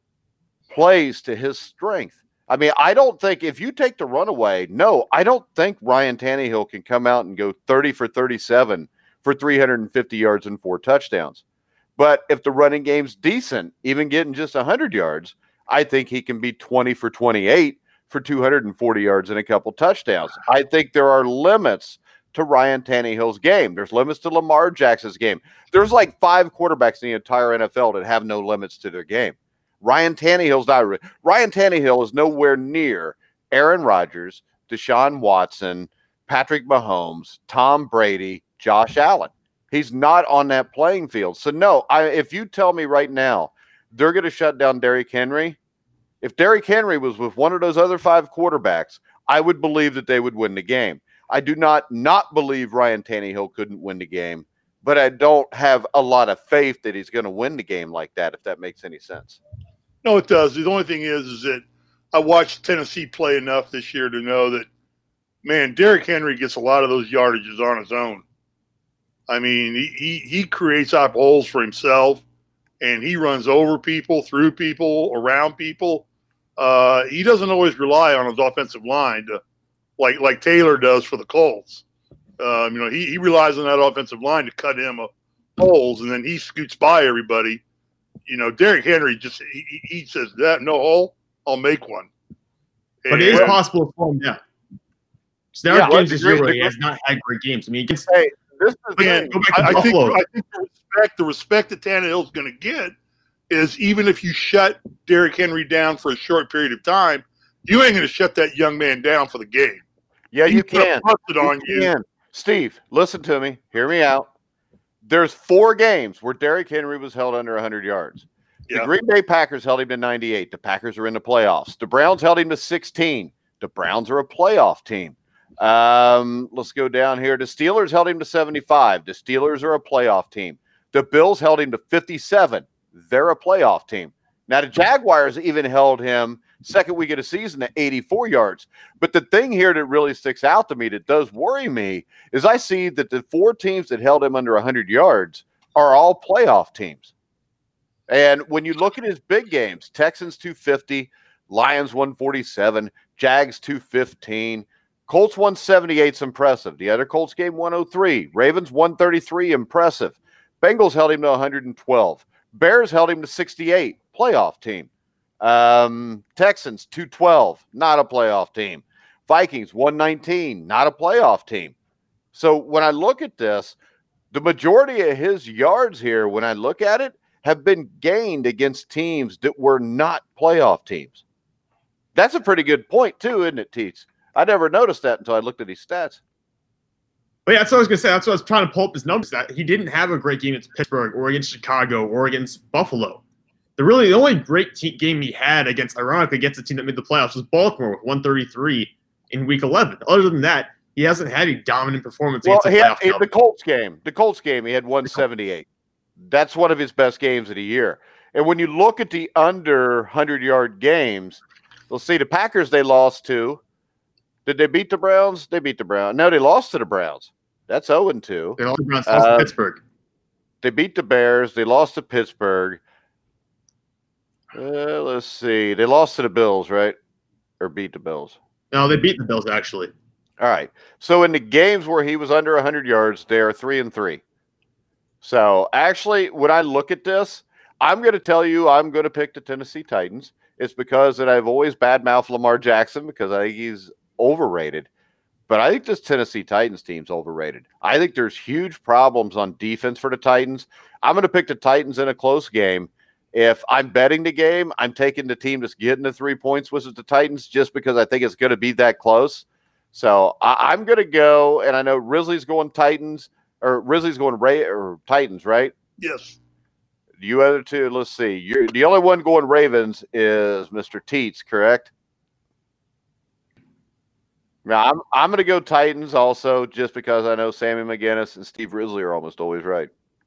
plays to his strength. I mean, I don't think if you take the run away, no, I don't think Ryan Tannehill can come out and go thirty for thirty-seven for three hundred fifty yards and four touchdowns. But if the running game's decent, even getting just one hundred yards, I think he can be twenty for twenty-eight for two hundred forty yards and a couple touchdowns. I think there are limits to Ryan Tannehill's game. There's limits to Lamar Jackson's game. There's like five quarterbacks in the entire N F L that have no limits to their game. Ryan Tannehill's not. Ryan Tannehill is nowhere near Aaron Rodgers, Deshaun Watson, Patrick Mahomes, Tom Brady, Josh Allen. He's not on that playing field. So, no, I, if you tell me right now they're going to shut down Derrick Henry, if Derrick Henry was with one of those other five quarterbacks, I would believe that they would win the game. I do not not believe Ryan Tannehill couldn't win the game, but I don't have a lot of faith that he's going to win the game like that, if that makes any sense. No, it does. The only thing is, is that I watched Tennessee play enough this year to know that, man, Derrick Henry gets a lot of those yardages on his own. I mean, he, he, he creates up holes for himself, and he runs over people, through people, around people. Uh, he doesn't always rely on his offensive line to, like like Taylor does for the Colts. Um, you know, he, he relies on that offensive line to cut him uh, holes, and then he scoots by everybody. You know, Derrick Henry just he, he says that no hole, I'll make one. But and, it is possible to slow him down. So there Yeah, are games let's this year agree. where he has not had great games. I mean, he gets Hey, this is the Man, thing. go back to I, I think Buffalo. I think the respect the respect that Tannehill's going to get is even if you shut Derrick Henry down for a short period of time, you ain't going to shut that young man down for the game. Yeah, you He's gonna can. bust it on You you. can. Steve, listen to me. Hear me out. There's four games where Derrick Henry was held under one hundred yards. The Yeah. Green Bay Packers held him to ninety-eight. The Packers are in the playoffs. The Browns held him to sixteen. The Browns are a playoff team. Um, let's go down here. The Steelers held him to seventy-five. The Steelers are a playoff team. The Bills held him to fifty-seven. They're a playoff team. Now, the Jaguars even held him second week of the season at eighty-four yards. But the thing here that really sticks out to me that does worry me is I see that the four teams that held him under one hundred yards are all playoff teams. And when you look at his big games, Texans two fifty, Lions one forty-seven, Jags two fifteen, Colts one seventy-eight is impressive. The other Colts game one oh three, Ravens one thirty-three, impressive. Bengals held him to one hundred twelve. Bears held him to sixty-eight, playoff team. Um, Texans two twelve, not a playoff team. Vikings one nineteen, not a playoff team. So when I look at this, the majority of his yards here, when I look at it, have been gained against teams that were not playoff teams. That's a pretty good point too, isn't it, Teets? I never noticed that until I looked at these stats. But yeah, that's what I was going to say. That's what I was trying to pull up his numbers. That he didn't have a great game against Pittsburgh or against Chicago or against Buffalo. The really the only great te- game he had against, ironically, against a team that made the playoffs was Baltimore with one thirty-three in Week eleven. Other than that, he hasn't had a dominant performance Well, against he a had, playoff in the Colts game, the Colts game, he had one seventy-eight. That's one of his best games of the year. And when you look at the under one hundred-yard games, we'll see the Packers they lost to. Did they beat the Browns? They beat the Browns. No, they lost to the Browns. That's oh and two. They lost to Uh, Pittsburgh. They beat the Bears. They lost to Pittsburgh. Uh, let's see. They lost to the Bills, right? Or beat the Bills. No, they beat the Bills, actually. All right. So in the games where he was under one hundred yards, they are three and three. So actually, when I look at this, I'm going to tell you I'm going to pick the Tennessee Titans. It's because that I've always badmouthed Lamar Jackson because I think he's overrated. But I think this Tennessee Titans team's overrated. I think there's huge problems on defense for the Titans. I'm going to pick the Titans in a close game. If I'm betting the game, I'm taking the team that's getting the three points, which is the Titans, just because I think it's going to be that close. So I, I'm going to go, and I know Risley's going Titans, or Risley's going Ray or Titans, right? Yes. You other two, let's see. You're, the only one going Ravens is Mister Teets, correct? Now, I'm, I'm going to go Titans also, just because I know Sammy McGinnis and Steve Risley are almost always right.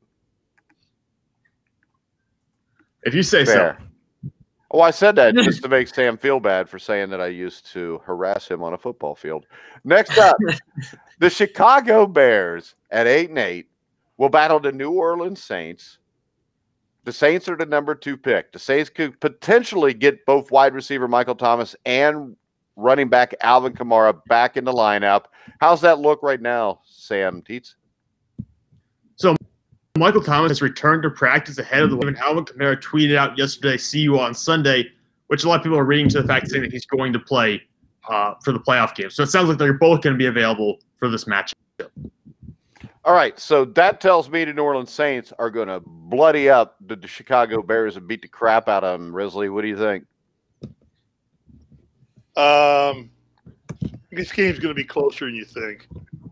If you say Fair. so. Oh, I said that just to make Sam feel bad for saying that I used to harass him on a football field. Next up, the Chicago Bears at eight and eight will battle the New Orleans Saints. The Saints are the number two pick. The Saints could potentially get both wide receiver Michael Thomas and running back Alvin Kamara back in the lineup. How's that look right now, Sam Teets? So Michael Thomas has returned to practice ahead of the game, and Alvin Kamara tweeted out yesterday, "See you on Sunday," which a lot of people are reading to the fact saying that he's going to play uh, for the playoff game. So it sounds like they're both going to be available for this matchup. All right, so that tells me the New Orleans Saints are going to bloody up the, the Chicago Bears and beat the crap out of them. Risley, what do you think? Um, this game's going to be closer than you think.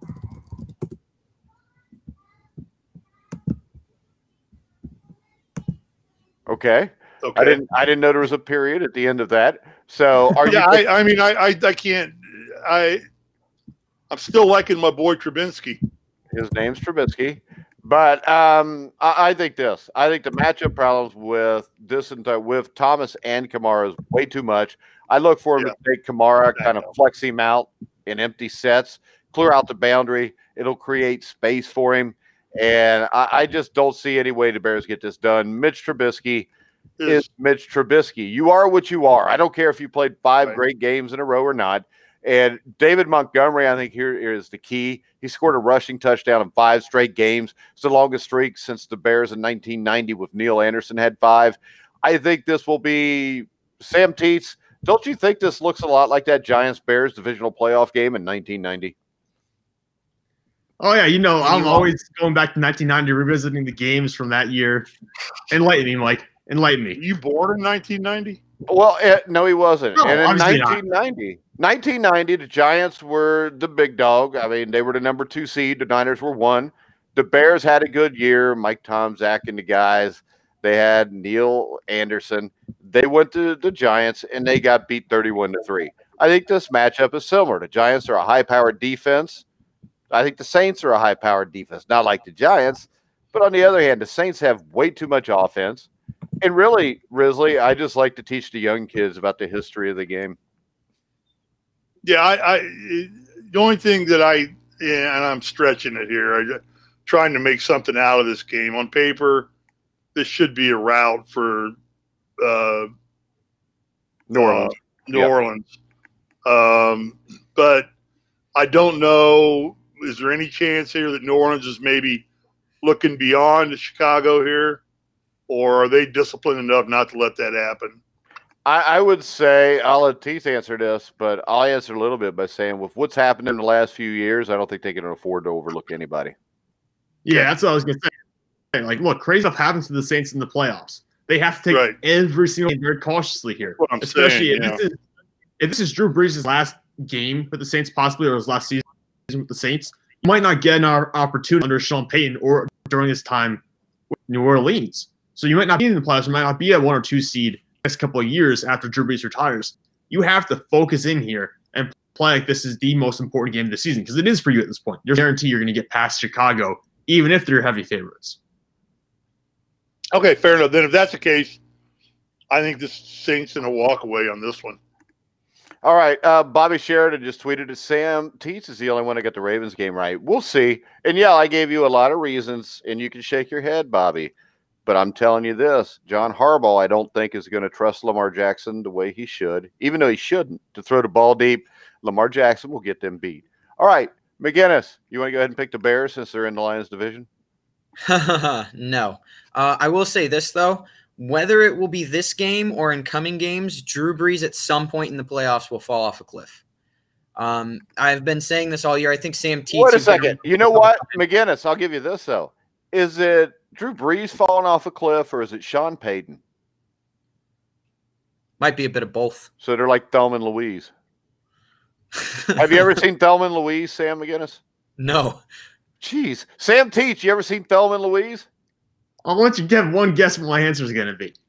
Okay. Okay. I didn't. I didn't know there was a period at the end of that. So are yeah, you? I, I mean, I, I, I can't. I, I'm still liking my boy Trubinsky. His name's Trubisky, but um, I, I think this. I think the matchup problems with this and with Thomas and Kamara is way too much. I look for him Yeah. to take Kamara, I kind of know. flex him out in empty sets, clear out the boundary. It'll create space for him, and I, I just don't see any way the Bears get this done. Mitch Trubisky is Mitch Trubisky. You are what you are. I don't care if you played five Right. great games in a row or not. And David Montgomery, I think here is the key. He scored a rushing touchdown in five straight games. It's the longest streak since the Bears in nineteen ninety with Neil Anderson had five. I think this will be Sam Teets. Don't you think this looks a lot like that Giants-Bears divisional playoff game in nineteen ninety? Oh, yeah, you know, You I'm are. always going back to nineteen ninety, revisiting the games from that year. Enlighten me, Mike. Enlighten me. You born in nineteen ninety? Well, eh, no, he wasn't. No, and in obviously not. nineteen ninety, nineteen ninety, the Giants were the big dog. I mean, they were the number two seed. The Niners were one. The Bears had a good year. Mike Tom, Zach, and the guys. They had Neil Anderson. They went to the Giants, and they got beat thirty-one to three. I think this matchup is similar. The Giants are a high-powered defense. I think the Saints are a high-powered defense. Not like the Giants, but on the other hand, the Saints have way too much offense. and really, Risley, I just like to teach the young kids about the history of the game. Yeah, I, I the only thing that I yeah, and I'm stretching it here, I trying to make something out of this game. On paper, this should be a rout for uh, New Orleans. Uh, New Yep. Orleans. Um, but I don't know. Is there any chance here that New Orleans is maybe looking beyond Chicago here, or are they disciplined enough not to let that happen? I, I would say I'll let Teeth answer this, but I'll answer a little bit by saying with what's happened in the last few years, I don't think they can afford to overlook anybody. Yeah, that's what I was gonna say. Like, look, crazy stuff happens to the Saints in the playoffs. They have to take Right. every single game very cautiously here. What I'm Especially saying, if, yeah. this is, if this is Drew Brees' last game with the Saints, possibly, or his last season with the Saints, you might not get an opportunity under Sean Payton or during his time with New Orleans. So you might not be in the playoffs. You might not be at one or two seed next couple of years after Drew Brees retires. You have to focus in here and play like this is the most important game of the season, because it is for you at this point. You're guaranteed you're going to get past Chicago, even if they're heavy favorites. Okay, fair enough. Then if that's the case, I think the Saints in a walk away on this one. All right. Uh, Bobby Sheridan just tweeted that Sam Teets is the only one that got the Ravens game right. We'll see. And yeah, I gave you a lot of reasons, and you can shake your head, Bobby. But I'm telling you this, John Harbaugh, I don't think is going to trust Lamar Jackson the way he should, even though he shouldn't, to throw the ball deep. Lamar Jackson will get them beat. All right, McGinnis, you want to go ahead and pick the Bears since they're in the Lions division? No. Uh, I will say this, though. Whether it will be this game or in coming games, Drew Brees at some point in the playoffs will fall off a cliff. Um, I've been saying this all year. I think Sam Teets. Wait a second. You know what, McGinnis, I'll give you this, though. Is it Drew Brees falling off a cliff, or is it Sean Payton? Might be a bit of both. So they're like Thelma and Louise. Have you ever seen Thelma and Louise, Sam McGinnis? No. Jeez. Sam Teach, you ever seen Thelma and Louise? I'll let you get one guess what my answer is going to be.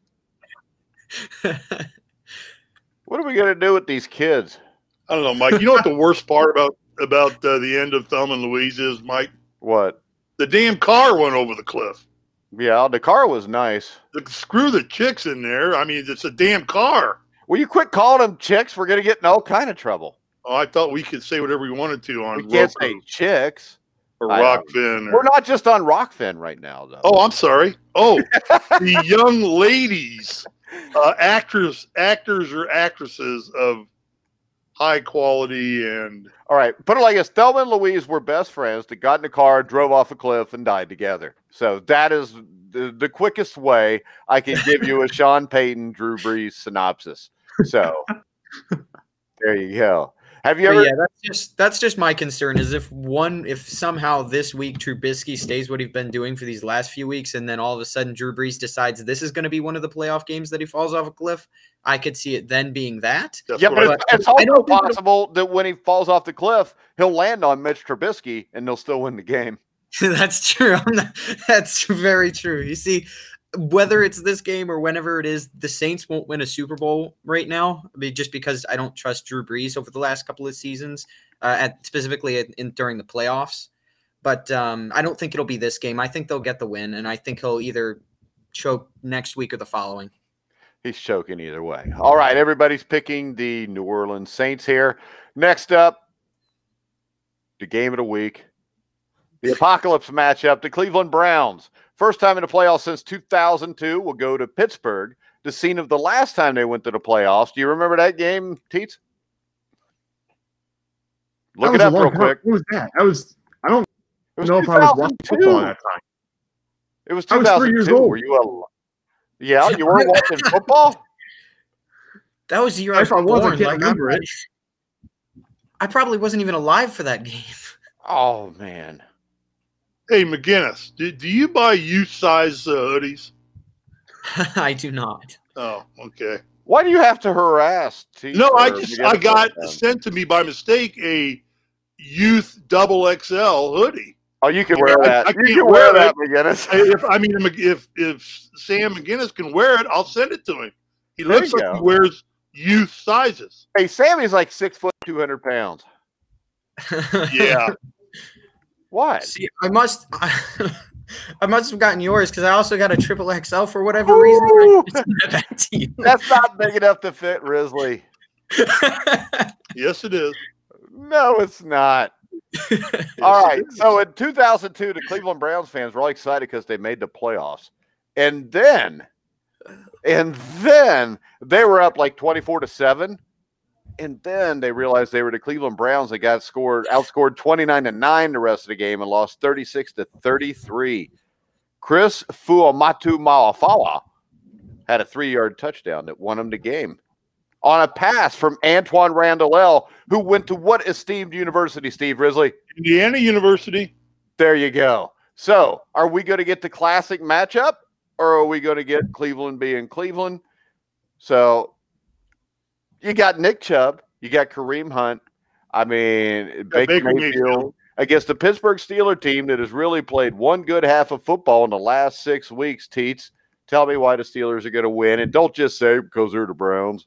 What are we going to do with these kids? I don't know, Mike. You know what the worst part about about uh, the end of Thelma and Louise is, Mike? What? The damn car went over the cliff. Yeah, the car was nice. The, screw the chicks in there. I mean, it's a damn car. Will you quit calling them chicks? We're going to get in all kind of trouble. Oh, I thought we could say whatever we wanted to on We can't Roku say chicks. or I know. Rockfin. We're Or, not just on Rockfin right now, though. oh, I'm sorry. Oh, the young ladies, uh, actors, actors or actresses of high quality and All right, put it like this. Thelma and Louise were best friends that got in a car, drove off a cliff, and died together. So that is the, the quickest way I can give you a Sean Payton, Drew Brees synopsis. So there you go. Have you But ever? yeah, that's just that's just my concern is if one if somehow this week Trubisky stays what he's been doing for these last few weeks, and then all of a sudden Drew Brees decides this is going to be one of the playoff games that he falls off a cliff, I could see it then being that. that's Yeah, what but I- it's, it's I also don't think it'll- possible that when he falls off the cliff, he'll land on Mitch Trubisky and they'll still win the game. That's true. I'm not, that's very true. You see, whether it's this game or whenever it is, the Saints won't win a Super Bowl right now. I mean, just because I don't trust Drew Brees over the last couple of seasons, uh, at specifically in, in during the playoffs. But um, I don't think it'll be this game. I think they'll get the win, and I think he'll either choke next week or the following. He's choking either way. All right, everybody's picking the New Orleans Saints here. Next up, the game of the week. The Apocalypse matchup, the Cleveland Browns. First time in the playoffs since two thousand two. Will go to Pittsburgh, the scene of the last time they went to the playoffs. Do you remember that game, Teets? Look That it was a up long real time. quick. What was that? I was. I don't It was know if I was watching two thousand two. football at that time. It was I was three years two thousand two. old. Were you a? Yeah, you weren't watching football. That was the year I was If I was, I born. can't Like, remember I, it. I probably wasn't even alive for that game. Oh man. Hey, McGinnis, do, do you buy youth size uh, hoodies? I do not. Oh, okay. Why do you have to harass? Teets No, I or just McGinnis I got all the time? sent to me by mistake a youth double X L hoodie. Oh, you can Yeah, wear I- that. I you can't can wear wear that, McGinnis. I- If I mean, if if Sam McGinnis can wear it, I'll send it to him. He There looks you like go. he wears youth sizes. Hey, Sammy's like six foot, two hundred pounds. Yeah. What? See, I must. I must have gotten yours because I also got a triple X L for whatever reason. I just sent that back to you. That's not big enough to fit Risley. Yes, it is. No, it's not. Yes, All right. it is. So in two thousand two, the Cleveland Browns fans were all excited because they made the playoffs. And then, and then they were up like twenty-four to seven. And then they realized they were the Cleveland Browns that got scored, outscored twenty-nine to nine the rest of the game and lost thirty-six to thirty-three. Chris Fuamatu Mauafawa had a three-yard touchdown that won him the game on a pass from Antoine Randall, who went to what esteemed university, Steve Risley? Indiana University. There you go. So are we going to get the classic matchup, or are we going to get Cleveland being Cleveland? So you got Nick Chubb, you got Kareem Hunt. I mean, Yeah, Baker, Baker Mayfield, Mayfield. against the Pittsburgh Steelers team that has really played one good half of football in the last six weeks. Teets, tell me why the Steelers are going to win, and don't just say because they're the Browns.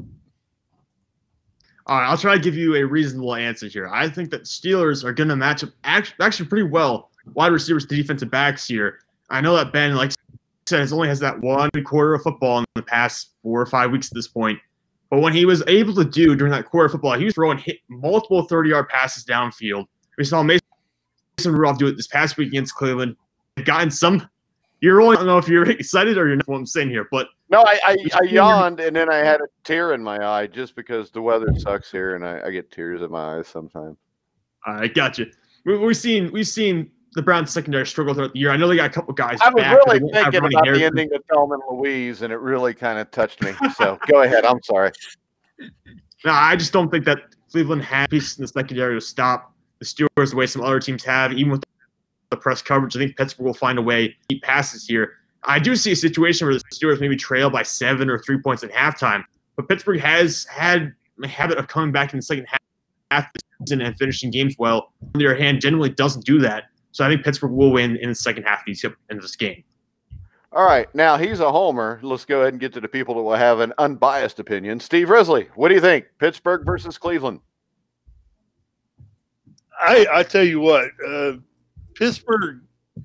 All right, I'll try to give you a reasonable answer here. I think that Steelers are going to match up actually, actually pretty well wide receivers to defensive backs here. I know that Ben, like I said, has only has that one quarter of football in the past four or five weeks at this point. But when he was able to do during that quarter of football, he was throwing hit multiple thirty-yard passes downfield. We saw Mason Rudolph do it this past week against Cleveland. They've gotten some – you're rolling – I don't know if you're excited or you're not what I'm saying here, but – No, I, I, I yawned, and then I had a tear in my eye just because the weather sucks here, and I, I get tears in my eyes sometimes. All right, gotcha. We, we've seen we've seen the Browns secondary struggle throughout the year. I know they got a couple guys I was back. but really they won't have thinking Ronnie about the Harrison. ending of Thelma and Louise, and it really kind of touched me. So go ahead. I'm sorry. No, I just don't think that Cleveland has pieces in the secondary to stop the Steelers the way some other teams have, even with the press coverage. I think Pittsburgh will find a way to keep passes here. I do see a situation where the Steelers maybe trail by seven or three points at halftime, but Pittsburgh has had a habit of coming back in the second half of the season and finishing games well. On the other hand, generally doesn't do that. So I think Pittsburgh will win in the second half of these- in this game. All right. Now, he's a homer. Let's go ahead and get to the people that will have an unbiased opinion. Steve Risley, what do you think? Pittsburgh versus Cleveland? I, I tell you what, uh, Pittsburgh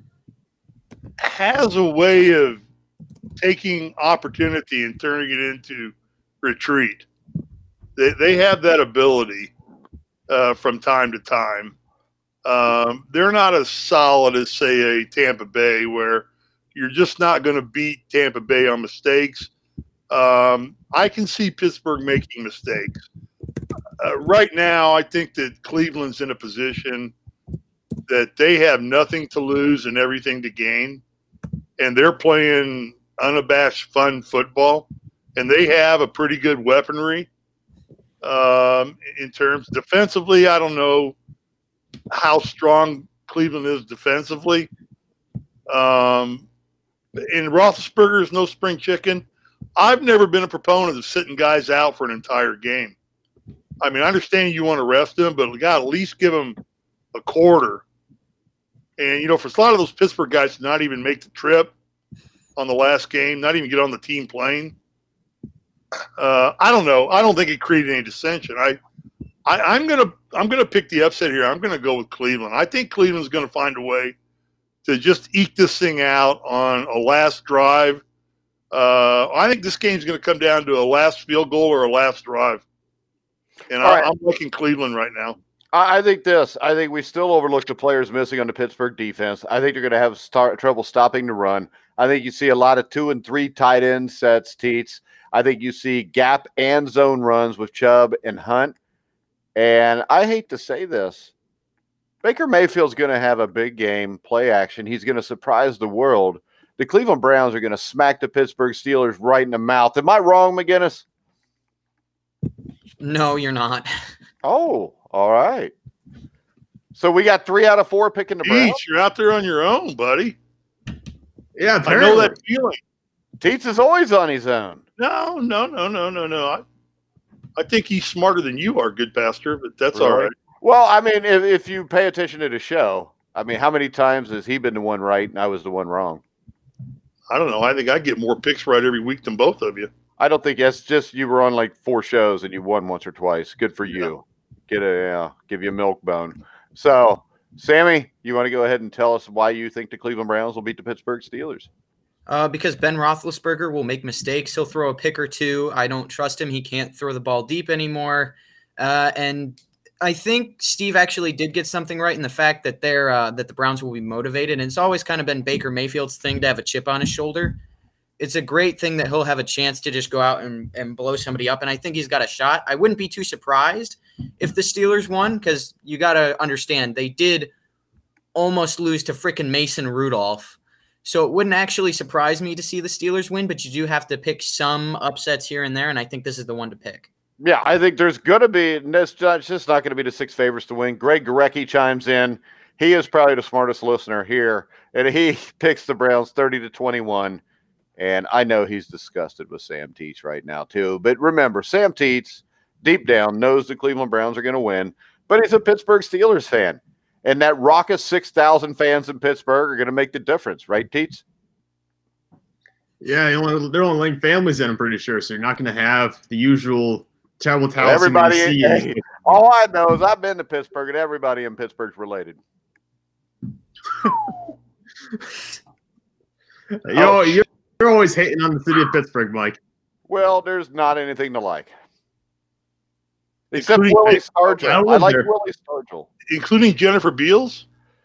has a way of taking opportunity and turning it into retreat. They, they have that ability uh, from time to time. Um, they're not as solid as, say, a Tampa Bay, where you're just not going to beat Tampa Bay on mistakes. Um, I can see Pittsburgh making mistakes. Uh, right now, I think that Cleveland's in a position that they have nothing to lose and everything to gain, and they're playing unabashed fun football, and they have a pretty good weaponry. Um, in terms defensively, I don't know how strong Cleveland is defensively. Um, and Roethlisberger is no spring chicken. I've never been a proponent of sitting guys out for an entire game. I mean, I understand you want to rest them, but you got to at least give them a quarter. And, you know, for a lot of those Pittsburgh guys to not even make the trip on the last game, not even get on the team plane, uh, I don't know. I don't think it created any dissension. I, I, I'm gonna I'm gonna pick the upset here. I'm gonna go with Cleveland. I think Cleveland's gonna find a way to just eke this thing out on a last drive. Uh, I think this game's gonna come down to a last field goal or a last drive. And I, right. I'm looking Cleveland right now. I, I think this. I think we still overlook the players missing on the Pittsburgh defense. I think they're going to have start, trouble stopping the run. I think you see a lot of two and three tight end sets, Teets. I think you see gap and zone runs with Chubb and Hunt. And I hate to say this, Baker Mayfield's going to have a big game, play action. He's going to surprise the world. The Cleveland Browns are going to smack the Pittsburgh Steelers right in the mouth. Am I wrong, McGinnis? No, you're not. Oh, all right. So we got three out of four picking the Browns. Each, you're out there on your own, buddy. Yeah, I apparently. know that feeling. Teets is always on his own. No, no, no, no, no, no. I, I think he's smarter than you are, good pastor, but that's all Really? right. Well, I mean, if, if you pay attention to the show, I mean, how many times has he been the one right and I was the one wrong? I don't know. I think I get more picks right every week than both of you. I don't think that's just you were on like four shows and you won once or twice. Good for you. Get a yeah, give you a milk bone. So Sammy, you want to go ahead and tell us why you think the Cleveland Browns will beat the Pittsburgh Steelers? Uh, because Ben Roethlisberger will make mistakes. He'll throw a pick or two. I don't trust him. He can't throw the ball deep anymore. Uh, and I think Steve actually did get something right in the fact that they're uh, that the Browns will be motivated. And it's always kind of been Baker Mayfield's thing to have a chip on his shoulder. It's a great thing that he'll have a chance to just go out and, and blow somebody up. And I think he's got a shot. I wouldn't be too surprised if the Steelers won, because you got to understand they did almost lose to frickin' Mason Rudolph. So it wouldn't actually surprise me to see the Steelers win, but you do have to pick some upsets here and there, and I think this is the one to pick. Yeah, I think there's going to be – it's just not going to be the six favorites to win. Greg Gorecki chimes in. He is probably the smartest listener here, and he picks the Browns thirty to twenty-one, and I know he's disgusted with Sam Teets right now too. But remember, Sam Teets, deep down, knows the Cleveland Browns are going to win, but he's a Pittsburgh Steelers fan. And that raucous six thousand fans in Pittsburgh are going to make the difference, right, Teets? Yeah, you know, they're only letting families in, I'm pretty sure. So you're not going to have the usual terrible talent. Everybody, hey, all I know is I've been to Pittsburgh, and everybody in Pittsburgh's related. you know, you're, you're always hating on the city of Pittsburgh, Mike. Well, there's not anything to like. Except Including- Willie Stargell. I, I like there. Willie Stargell. Including Jennifer Beals?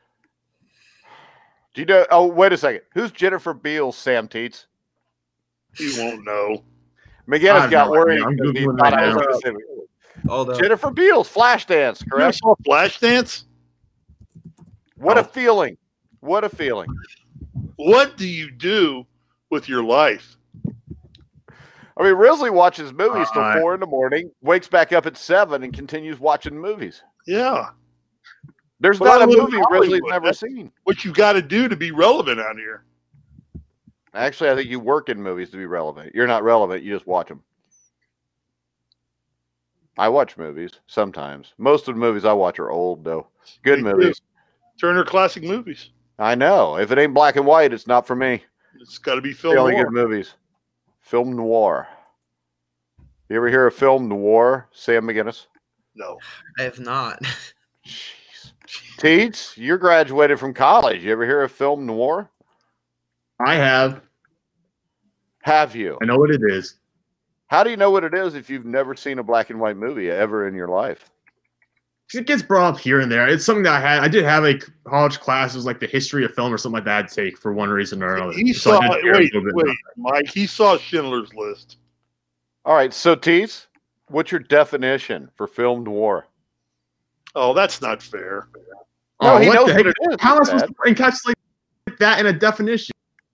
Do you know? Oh, wait a second. Who's Jennifer Beals, Sam Teets? You won't know. I McGinnis have got no worried idea. I'm because he Googling thought right I was now. specific. Hold up. Jennifer Beals, Flashdance, You ever correct? saw Flashdance? What a Oh. feeling. What a feeling. What do you do with your life? I mean, Risley watches movies till Uh, four in the morning, wakes back up at seven, and continues watching movies. Yeah. There's Well, not a I live in movie Risley's Hollywood. never That's- seen. What you got to do to be relevant out here. Actually, I think you work in movies to be relevant. You're not relevant. You just watch them. I watch movies sometimes. Most of the movies I watch are old, though. Good Me too. movies. Turner Classic Movies. I know. If it ain't black and white, it's not for me. It's got to be The film only noir. good movies. Film noir. You ever hear of film noir, Sam McGinnis? No. I have not. Jeez. Teets, you're graduated from college. You ever hear of film noir? I have. Have you? I know what it is. How do you know what it is if you've never seen a black and white movie ever in your life? It gets brought up here and there. It's something that I had. I did have a college class. It was like the history of film or something like that I'd take for one reason or another. He So I saw, did hear a wait, little bit wait, about Mike. He saw Schindler's List. All right, so Teets, what's your definition for film noir? Oh, that's not fair. that. No, Oh, he what knows the what heck? it is. How am I Dad. supposed to encapsulate that in a definition?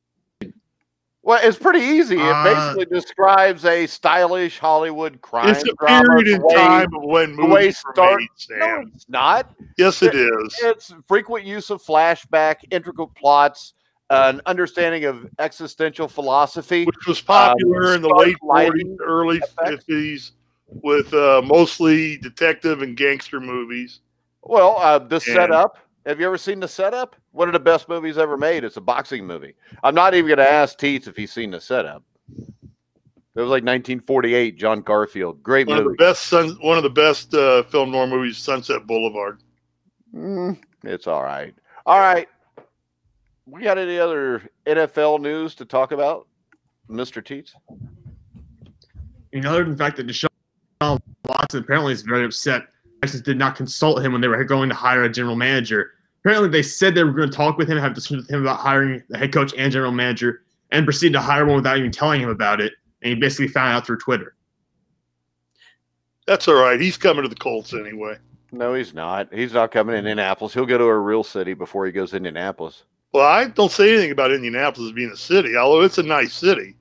Well, it's pretty easy. It Uh, basically describes a stylish Hollywood crime It's a drama. period the in way- time of when the way movies were start- made, No, Sam. it's not. Yes, it is. It's frequent use of flashback, integral plots, an understanding of existential philosophy. Which was popular um, in the stark late lighting forties, early effects. fifties, with uh, mostly detective and gangster movies. Well, uh, the And- setup. Have you ever seen the setup? One of the best movies ever made. It's a boxing movie. I'm not even going to ask Teets if he's seen the setup. It was like nineteen forty-eight. John Garfield, great One of movie. the best, sun, one of the best uh, film noir movies, Sunset Boulevard. Mm, it's all right. All right. We got any other N F L news to talk about, Mister Teets? You know, other than the fact that Deshaun Watson apparently is very upset. Texans did not consult him when they were going to hire a general manager. Apparently, they said they were going to talk with him, have discussions with him about hiring the head coach and general manager, and proceeded to hire one without even telling him about it. And he basically found out through Twitter. That's all right. He's coming to the Colts anyway. No, he's not. He's not coming to Indianapolis. He'll go to a real city before he goes to Indianapolis. Well, I don't say anything about Indianapolis being a city, although it's a nice city.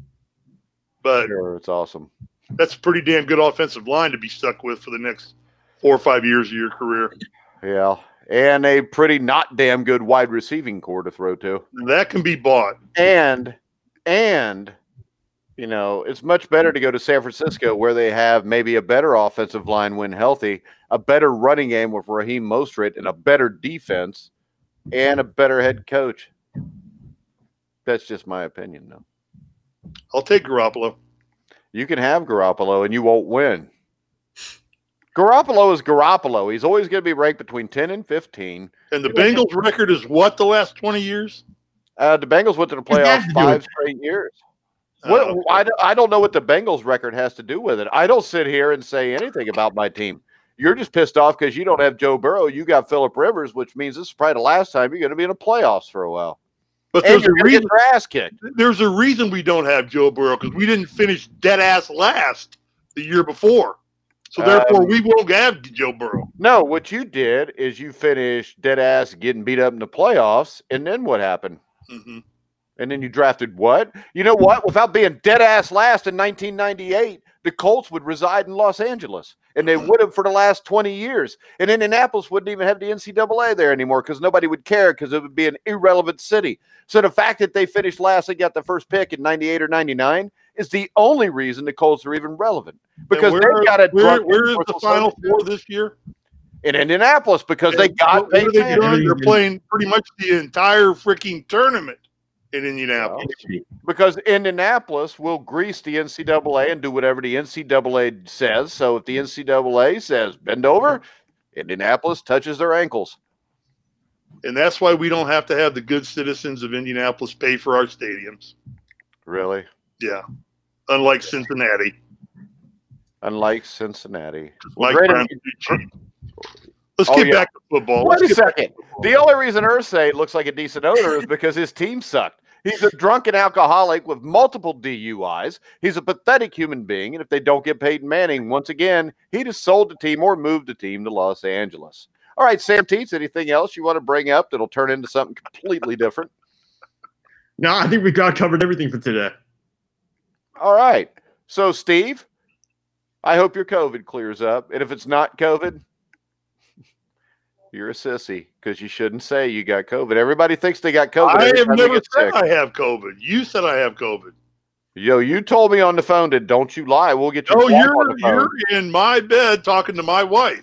But Sure, it's awesome. that's a pretty damn good offensive line to be stuck with for the next four or five years of your career. Yeah. And a pretty not damn good wide receiving core to throw to. That can be bought. And, and, you know, it's much better to go to San Francisco where they have maybe a better offensive line when healthy, a better running game with Raheem Mostert, and a better defense, and a better head coach. That's just my opinion, though. I'll take Garoppolo. You can have Garoppolo and you won't win. Garoppolo is Garoppolo. He's always going to be ranked between ten and fifteen. And the Bengals record is what the last twenty years? Uh, the Bengals went to the It has playoffs to do five with- straight years. Oh, What, okay. I, don't- I don't know what the Bengals record has to do with it. I don't sit here and say anything about my team. You're just pissed off because you don't have Joe Burrow. You got Phillip Rivers, which means this is probably the last time you're going to be in the playoffs for a while. But And there's you're a going to get reason. your ass kicked. There's a reason we don't have Joe Burrow because we didn't finish dead ass last the year before. So therefore, Um, we won't have Joe Burrow. No, what you did is you finished dead ass getting beat up in the playoffs, and then what happened? Mm-hmm. And then you drafted what? You know what? Without being dead ass last in nineteen ninety-eight, the Colts would reside in Los Angeles, and they would have for the last twenty years. And Indianapolis wouldn't even have the N C double A there anymore because nobody would care because it would be an irrelevant city. So the fact that they finished last and got the first pick in ninety-eight or ninety-nine is the only reason the Colts are even relevant because where, they got a where, drunk where is the universal Final social Four this year? in Indianapolis because they And got what, what are they Peyton Manning. doing? They're playing pretty much the entire freaking tournament in Indianapolis. Because Indianapolis will grease the N C double A and do whatever the N C double A says. So if the N C double A says bend over, Indianapolis touches their ankles. And that's why we don't have to have the good citizens of Indianapolis pay for our stadiums. Really? Yeah. Unlike Cincinnati. Unlike Cincinnati. Mike great Brown of- would be cheap. Let's Oh, get yeah. back to football. Wait Let's a get back to second. football. The only reason Irsay looks like a decent owner is because his team sucked. He's a drunken alcoholic with multiple D U Is. He's a pathetic human being. And if they don't get Peyton Manning, once again, he just sold the team or moved the team to Los Angeles. All right, Sam Teets, anything else you want to bring up that'll turn into something completely different? No, I think we got covered everything for today. All right. So, Steve, I hope your COVID clears up. And if it's not COVID, you're a sissy because you shouldn't say you got COVID. Everybody thinks they got COVID. I every have time they never get said sick. I have COVID. You said I have COVID. Yo, you told me on the phone that don't you lie. We'll get you Oh, on you're the phone. you're in my bed talking to my wife.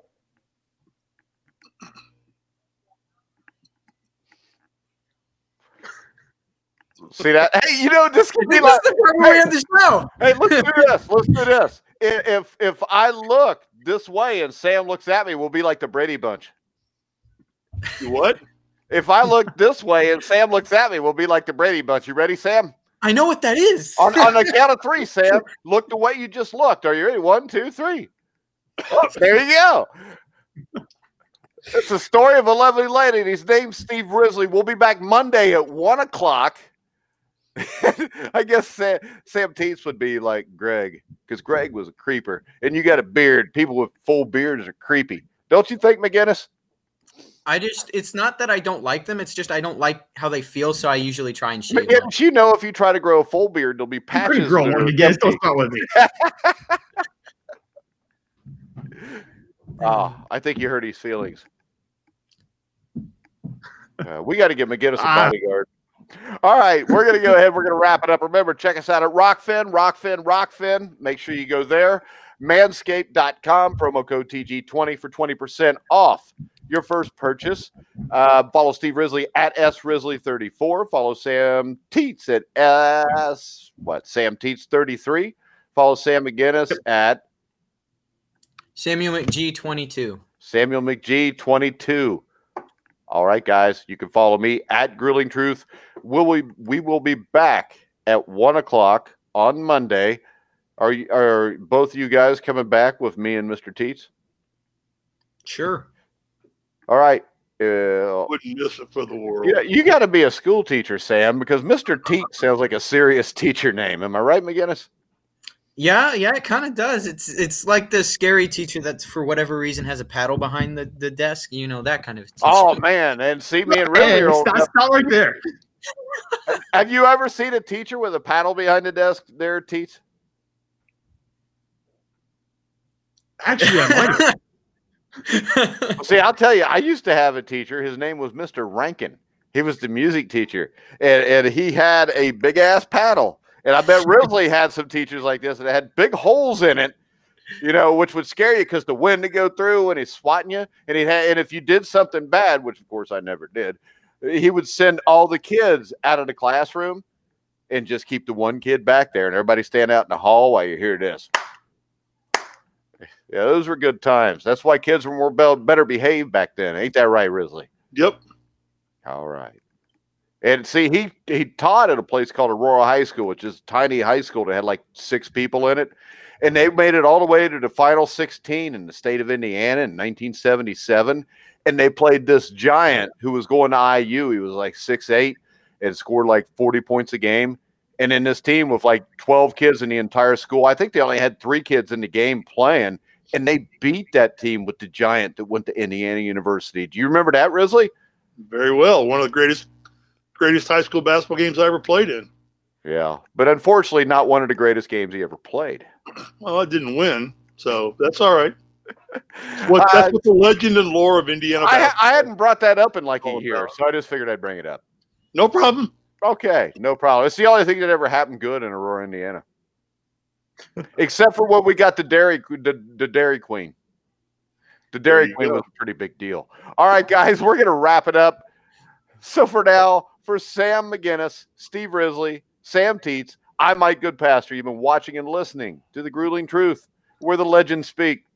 See that? Hey, you know, this could be This like, is the part where we have the show. hey, let's do this. Let's do this. I- If if I look this way and Sam looks at me, we'll be like the Brady Bunch. You what? If I look this way and Sam looks at me, we'll be like the Brady Bunch. You ready, Sam? I know what that is. On, on the count of three, Sam, look the way you just looked. Are you ready? One, two, three. Oh, there you go. It's the story of a lovely lady. His name's Steve Risley. We'll be back Monday at one o'clock. I guess Sam, Sam Teets would be like Greg because Greg was a creeper. And you got a beard. People with full beards are creepy. Don't you think, McGinnis? I just, it's not that I don't like them. It's just I don't like how they feel. So I usually try and shave them. McGinnis, you know if you try to grow a full beard, there'll be I'm patches. pretty grown that one are again. empty. Don't start with me. Oh, I think you hurt his feelings. Uh, we got to get McGinnis a Ah. bodyguard. All right, we're going to go ahead. We're going to wrap it up. Remember, check us out at Rockfin, Rockfin, Rockfin. Make sure you go there. manscaped dot com, promo code T G twenty for twenty percent off your first purchase. Uh, follow Steve Risley at S Risley thirty-four. Follow Sam Teets at S, what, Sam Teets thirty-three. Follow Sam McGinnis at Samuel McGee twenty-two. Samuel McGee twenty-two. All right, guys, you can follow me at Grilling Truth. Will we we will be back at one o'clock on Monday. Are you, are both of you guys coming back with me and Mister Teets? Sure. All right. Uh, Wouldn't miss it for the world. you you got to be a school teacher, Sam, because Mister Teets sounds like a serious teacher name. Am I right, McGinnis? Yeah, yeah, it kind of does. It's it's like the scary teacher that for whatever reason has a paddle behind the, the desk. You know, that kind of teacher. Oh man, and see me and Risley Hey, are old stop, enough. stop right there. Have you ever seen a teacher with a paddle behind the desk there, Teets? Actually, I might have. See, I'll tell you, I used to have a teacher. His name was Mister Rankin. He was the music teacher, and, and he had a big ass paddle. And I bet Risley had some teachers like this that had big holes in it, you know, which would scare you because the wind would go through and he's swatting you. And he had, and if you did something bad, which of course I never did, he would send all the kids out of the classroom and just keep the one kid back there, and everybody stand out in the hall while you hear this. Yeah, those were good times. That's why kids were more be- better behaved back then. Ain't that right, Risley? Yep. All right. And see, he he taught at a place called Aurora High School, which is a tiny high school that had like six people in it. And they made it all the way to the Final sixteen in the state of Indiana in nineteen seventy-seven. And they played this giant who was going to I U. He was like six eight and scored like forty points a game. And in this team with like twelve kids in the entire school, I think they only had three kids in the game playing. And they beat that team with the giant that went to Indiana University. Do you remember that, Risley? Very well. One of the greatest greatest high school basketball games I ever played in. Yeah, but unfortunately, not one of the greatest games he ever played. Well, I didn't win, so that's all right. What, that's Uh, what the legend and lore of Indiana I, basketball. I hadn't brought that up in like a Oh, year, no. so I just figured I'd bring it up. No problem. Okay, no problem. It's the only thing that ever happened good in Aurora, Indiana, except for when we got the Dairy the, the Dairy Queen. The There Dairy you Queen go. was a pretty big deal. All right, guys, we're gonna wrap it up. So for now, for Sam McGinnis, Steve Risley, Sam Teets, I'm Mike Goodpasture. You've been watching and listening to The Grueling Truth, where the legends speak.